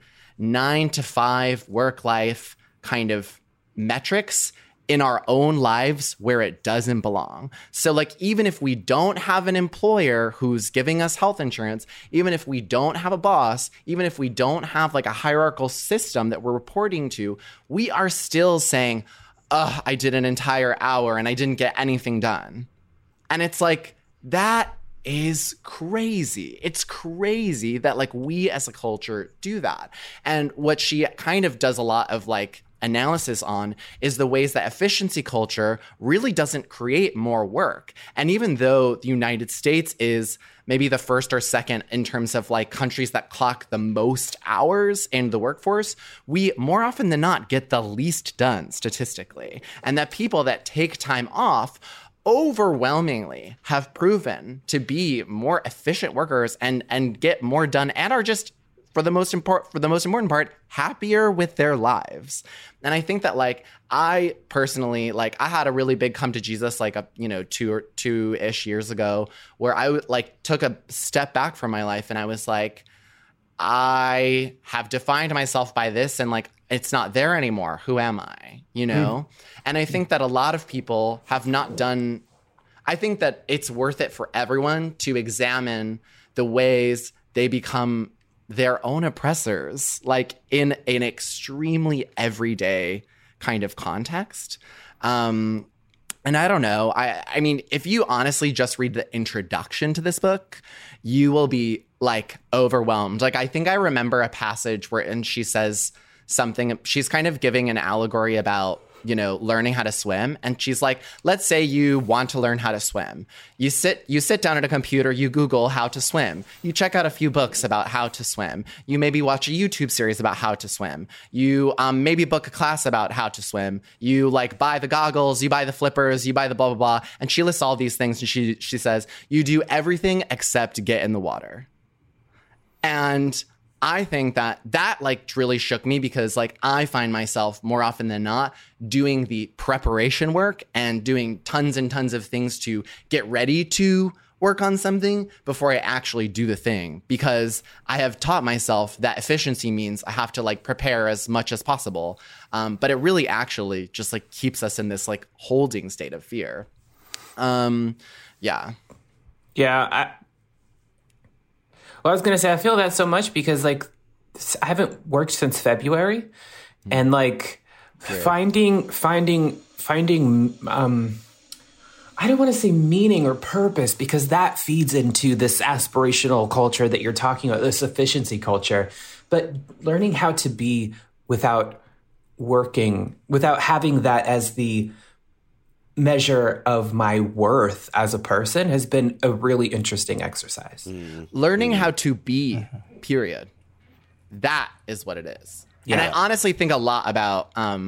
9-to-5 work-life kind of metrics in our own lives where it doesn't belong. So like, even if we don't have an employer who's giving us health insurance, even if we don't have a boss, even if we don't have like a hierarchical system that we're reporting to, we are still saying, ugh, I did an entire hour and I didn't get anything done. And it's like, that is crazy. It's crazy that like we as a culture do that. And what she kind of does a lot of like analysis on is the ways that efficiency culture really doesn't create more work. And even though the United States is maybe the first or second in terms of like countries that clock the most hours in the workforce, we more often than not get the least done statistically. And that people that take time off overwhelmingly have proven to be more efficient workers and get more done and are just for the most important part, happier with their lives. And I think that like I personally, like I had a really big come to Jesus like a, you know, two-ish years ago where I like took a step back from my life and I was like, I have defined myself by this and like it's not there anymore. Who am I? You know? And I think that a lot of people have not done, I think that it's worth it for everyone to examine the ways they become their own oppressors, like in an extremely everyday kind of context. And I don't know. I mean, if you honestly just read the introduction to this book, you will be like overwhelmed. Like, I think I remember a passage where she says something, she's kind of giving an allegory about, you know, learning how to swim. And she's like, let's say you want to learn how to swim. You sit down at a computer, you Google how to swim. You check out a few books about how to swim. You maybe watch a YouTube series about how to swim. You maybe book a class about how to swim. You like buy the goggles, you buy the flippers, you buy the blah, blah, blah. And she lists all these things. And she says, you do everything except get in the water. And I think that like really shook me because like I find myself more often than not doing the preparation work and doing tons and tons of things to get ready to work on something before I actually do the thing, because I have taught myself that efficiency means I have to like prepare as much as possible. But it really actually just like keeps us in this like holding state of fear. Yeah. Well, I was going to say, I feel that so much because, like, I haven't worked since February. And, like, finding I don't want to say meaning or purpose because that feeds into this aspirational culture that you're talking about, this efficiency culture. But learning how to be without having that as the measure of my worth as a person has been a really interesting exercise. Learning how to be, period. That is what it is. Yeah. And I honestly think a lot about,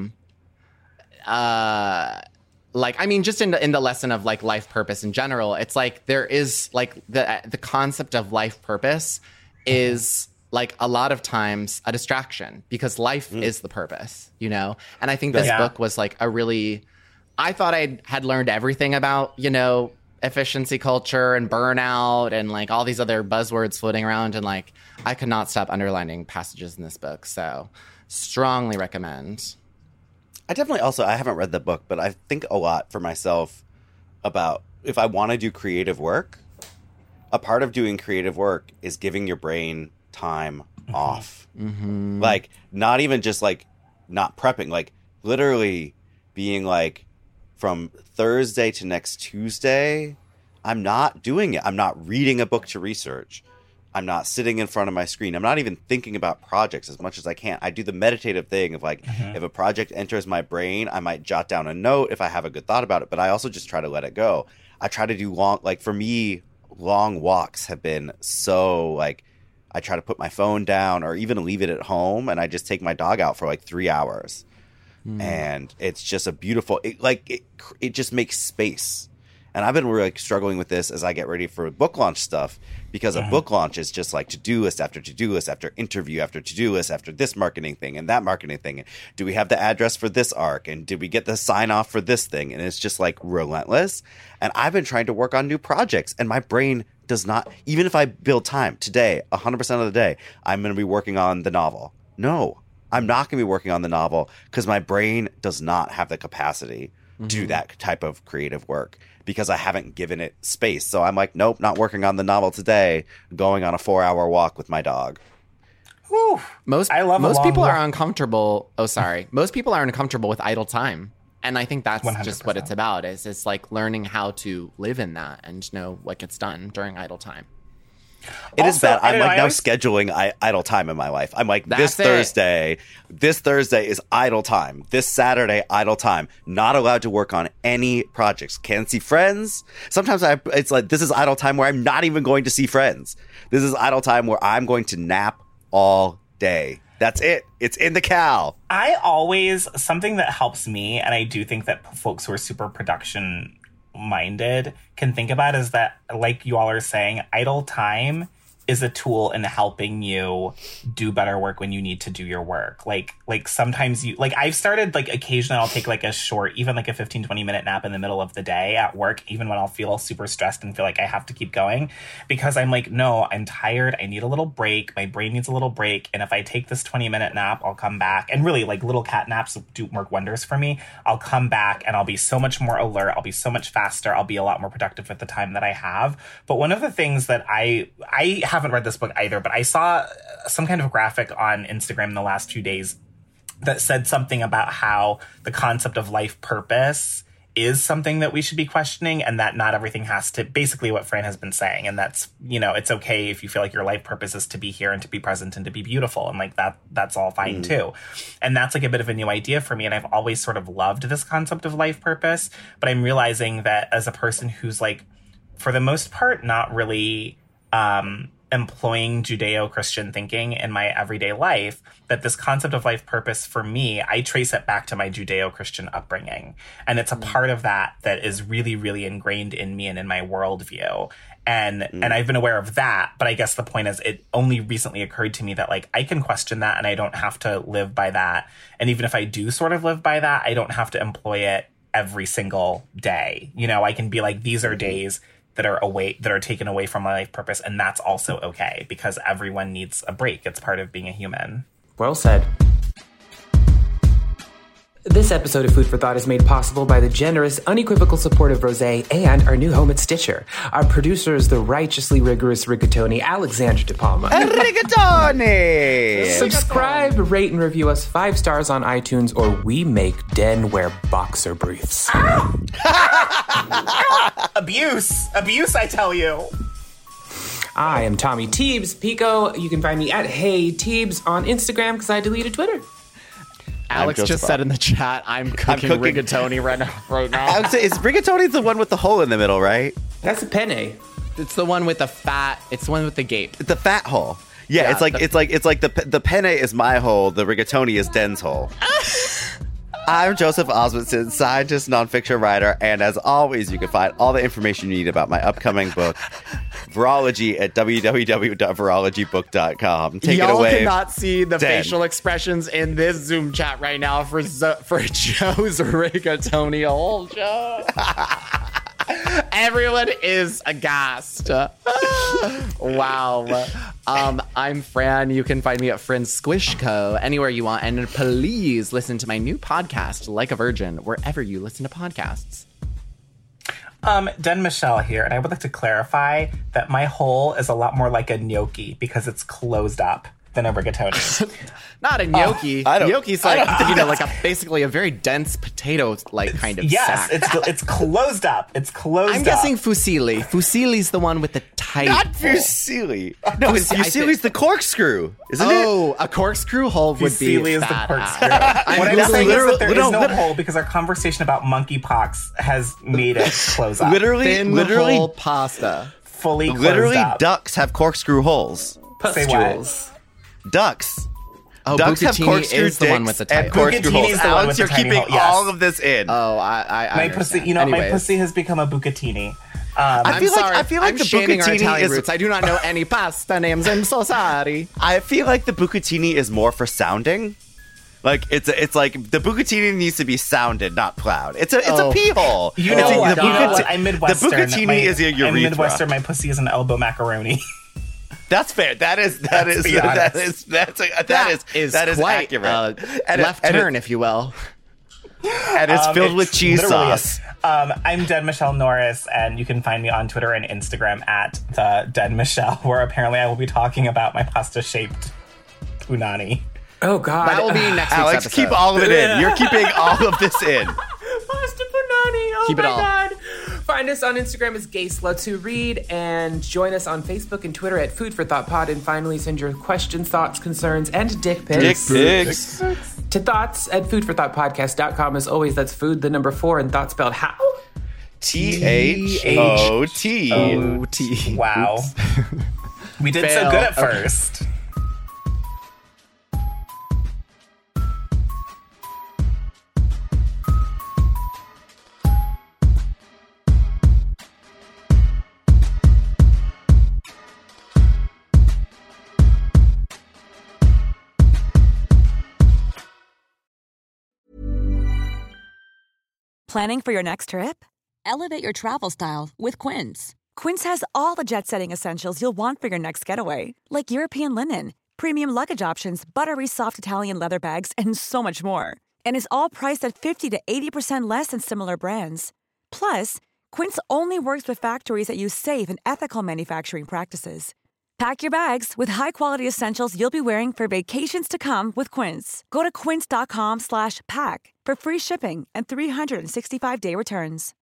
just in the lesson of like life purpose in general, it's like there is like the concept of life purpose is like a lot of times a distraction because life is the purpose, you know? And I think this book was like I thought I had learned everything about, you know, efficiency culture and burnout and like all these other buzzwords floating around. And like, I could not stop underlining passages in this book. So strongly recommend. I haven't read the book, but I think a lot for myself about if I want to do creative work, a part of doing creative work is giving your brain time off. Mm-hmm. Like, not even just like not prepping, like literally being like, from Thursday to next Tuesday, I'm not doing it. I'm not reading a book to research. I'm not sitting in front of my screen. I'm not even thinking about projects as much as I can. I do the meditative thing of like, if a project enters my brain, I might jot down a note if I have a good thought about it, but I also just try to let it go. I try to do for me, long walks have been so like, I try to put my phone down or even leave it at home, and I just take my dog out for like 3 hours. And it's just a beautiful, it just makes space. And I've been really struggling with this as I get ready for book launch stuff, because a book launch is just like to-do list after to-do list after interview after to-do list after this marketing thing and that marketing thing. Do we have the address for this arc? And did we get the sign off for this thing? And it's just like relentless. And I've been trying to work on new projects, and my brain does not, even if I build time today, 100% of the day, I'm going to be working on the novel. No, I'm not going to be working on the novel because my brain does not have the capacity to do that type of creative work because I haven't given it space. So I'm like, nope, not working on the novel today, going on a 4-hour walk with my dog. Whew. Most people are uncomfortable. Oh, sorry. Most people are uncomfortable with idle time. And I think that's 100%. Just what it's about, is it's like learning how to live in that and know what gets done during idle time. It is bad. I'm like now scheduling idle time in my life. I'm like, this Thursday is idle time. This Saturday, idle time. Not allowed to work on any projects. Can't see friends. Sometimes it's like, this is idle time where I'm not even going to see friends. This is idle time where I'm going to nap all day. That's it. It's in the cal. Something that helps me, and I do think that folks who are super production minded can think about, is that, like you all are saying, idle time is a tool in helping you do better work when you need to do your work. Like sometimes I've started, like, occasionally I'll take like a short, even like a 15-20 minute nap in the middle of the day at work, even when I'll feel super stressed and feel like I have to keep going, because I'm like, no, I'm tired. I need a little break. My brain needs a little break. And if I take this 20-minute nap, I'll come back, and really, like, little cat naps do work wonders for me. I'll come back and I'll be so much more alert. I'll be so much faster. I'll be a lot more productive with the time that I have. But one of the things that I haven't read this book either, but I saw some kind of graphic on Instagram in the last few days that said something about how the concept of life purpose is something that we should be questioning, and that not everything has to, basically what Fran has been saying. And that's, it's okay if you feel like your life purpose is to be here and to be present and to be beautiful. And like that's all fine too. And that's like a bit of a new idea for me. And I've always sort of loved this concept of life purpose, but I'm realizing that as a person who's, like, for the most part, not really, employing Judeo-Christian thinking in my everyday life, that this concept of life purpose for me, I trace it back to my Judeo-Christian upbringing. And it's a part of that is really, really ingrained in me and in my worldview. And I've been aware of that. But I guess the point is, it only recently occurred to me that, like, I can question that and I don't have to live by that. And even if I do sort of live by that, I don't have to employ it every single day. I can be like, these are days that are taken away from my life purpose, and that's also okay, because everyone needs a break. It's part of being a human. Well said. This episode of Food for Thought is made possible by the generous, unequivocal support of Rosé and our new home at Stitcher. Our producer is the righteously rigorous rigatoni, Alexandra De Palma. Rigatoni! Subscribe, rate, and review us 5 stars on iTunes, or we make Den wear boxer briefs. Abuse, I tell you. I am Tommy Teebs. Pico, you can find me at Hey Teebs on Instagram because I deleted Twitter. Alex just said in the chat, I'm cooking rigatoni right now. Alex, is rigatoni the one with the hole in the middle, right? That's a penne. It's the one with the fat. It's the one with the gape. The fat hole. Yeah, it's like the penne is my hole. The rigatoni is Den's hole. I'm Joseph Osmundson, scientist, nonfiction writer, and as always, you can find all the information you need about my upcoming book, Virology, at www.virologybook.com. Take it away. Y'all cannot see the facial expressions in this Zoom chat right now for Joe's rigatoni hole, Joe. Everyone is aghast. Wow. I'm Fran. You can find me at Fran Squish Co. anywhere you want. And please listen to my new podcast, Like a Virgin, wherever you listen to podcasts. Den Michelle here, and I would like to clarify that my hole is a lot more like a gnocchi because it's closed up than a rigatoni. Not a gnocchi. Gnocchi's like basically a very dense potato-like kind of sack. Yes, it's closed up. It's closed up. I'm guessing fusilli. Fusilli's the one with the tight Not hole. fusilli. No, fusilli's the corkscrew, isn't it? Oh, a corkscrew hole would be Fusilli is the bad. corkscrew. What I'm saying is that there is no literally- hole because our conversation about monkeypox has made it close up. Literally, Hole pasta. Fully closed literally, up. ducks have corkscrew holes. Say what? Ducks. Oh, Ducks have bucatini corkscrew is the one with the tight and hole. corkscrew Bucatini holes. is the one Alex, with you're the tiny keeping hole, yes. all of this in. Oh, I My pussy, understand. Anyways. my pussy has become a bucatini. I feel like I'm the shaming our bucatini Italian is- roots. I do not know any pasta names. I'm so sorry. I feel like the bucatini is more for sounding. Like it's like the bucatini needs to be sounded, not plowed. It's a pee hole. You know what? I'm Midwestern. The bucatini is a urethra. I'm Midwestern. My pussy is an elbow macaroni. That's fair. That is quite accurate. Left turn, if you will. And it's filled with cheese literally is. sauce. I'm Den Michelle Norris, and you can find me on Twitter and Instagram at the Den Michelle, where apparently I will be talking about my pasta-shaped punani. Oh, God. That will be next week's Alex, episode. keep all of it in. You're keeping all of this in. Pasta Punani. Oh, Keep it my all. God. Find us on Instagram as Gay Sluts Who Read, and join us on Facebook and Twitter at Food for Thought Pod. And finally, send your questions, thoughts, concerns, and dick pics. Dick pics. To thoughts at foodforthoughtpodcast.com. As always, that's food, the number 4, and thought spelled how? THOT. OT. Wow. We did so Fail. good at Okay. first. Planning for your next trip? Elevate your travel style with Quince. Quince has all the jet-setting essentials you'll want for your next getaway, like European linen, premium luggage options, buttery soft Italian leather bags, and so much more. And is all priced at 50 to 80% less than similar brands. Plus, Quince only works with factories that use safe and ethical manufacturing practices. Pack your bags with high-quality essentials you'll be wearing for vacations to come with Quince. Go to quince.com/pack for free shipping and 365-day returns.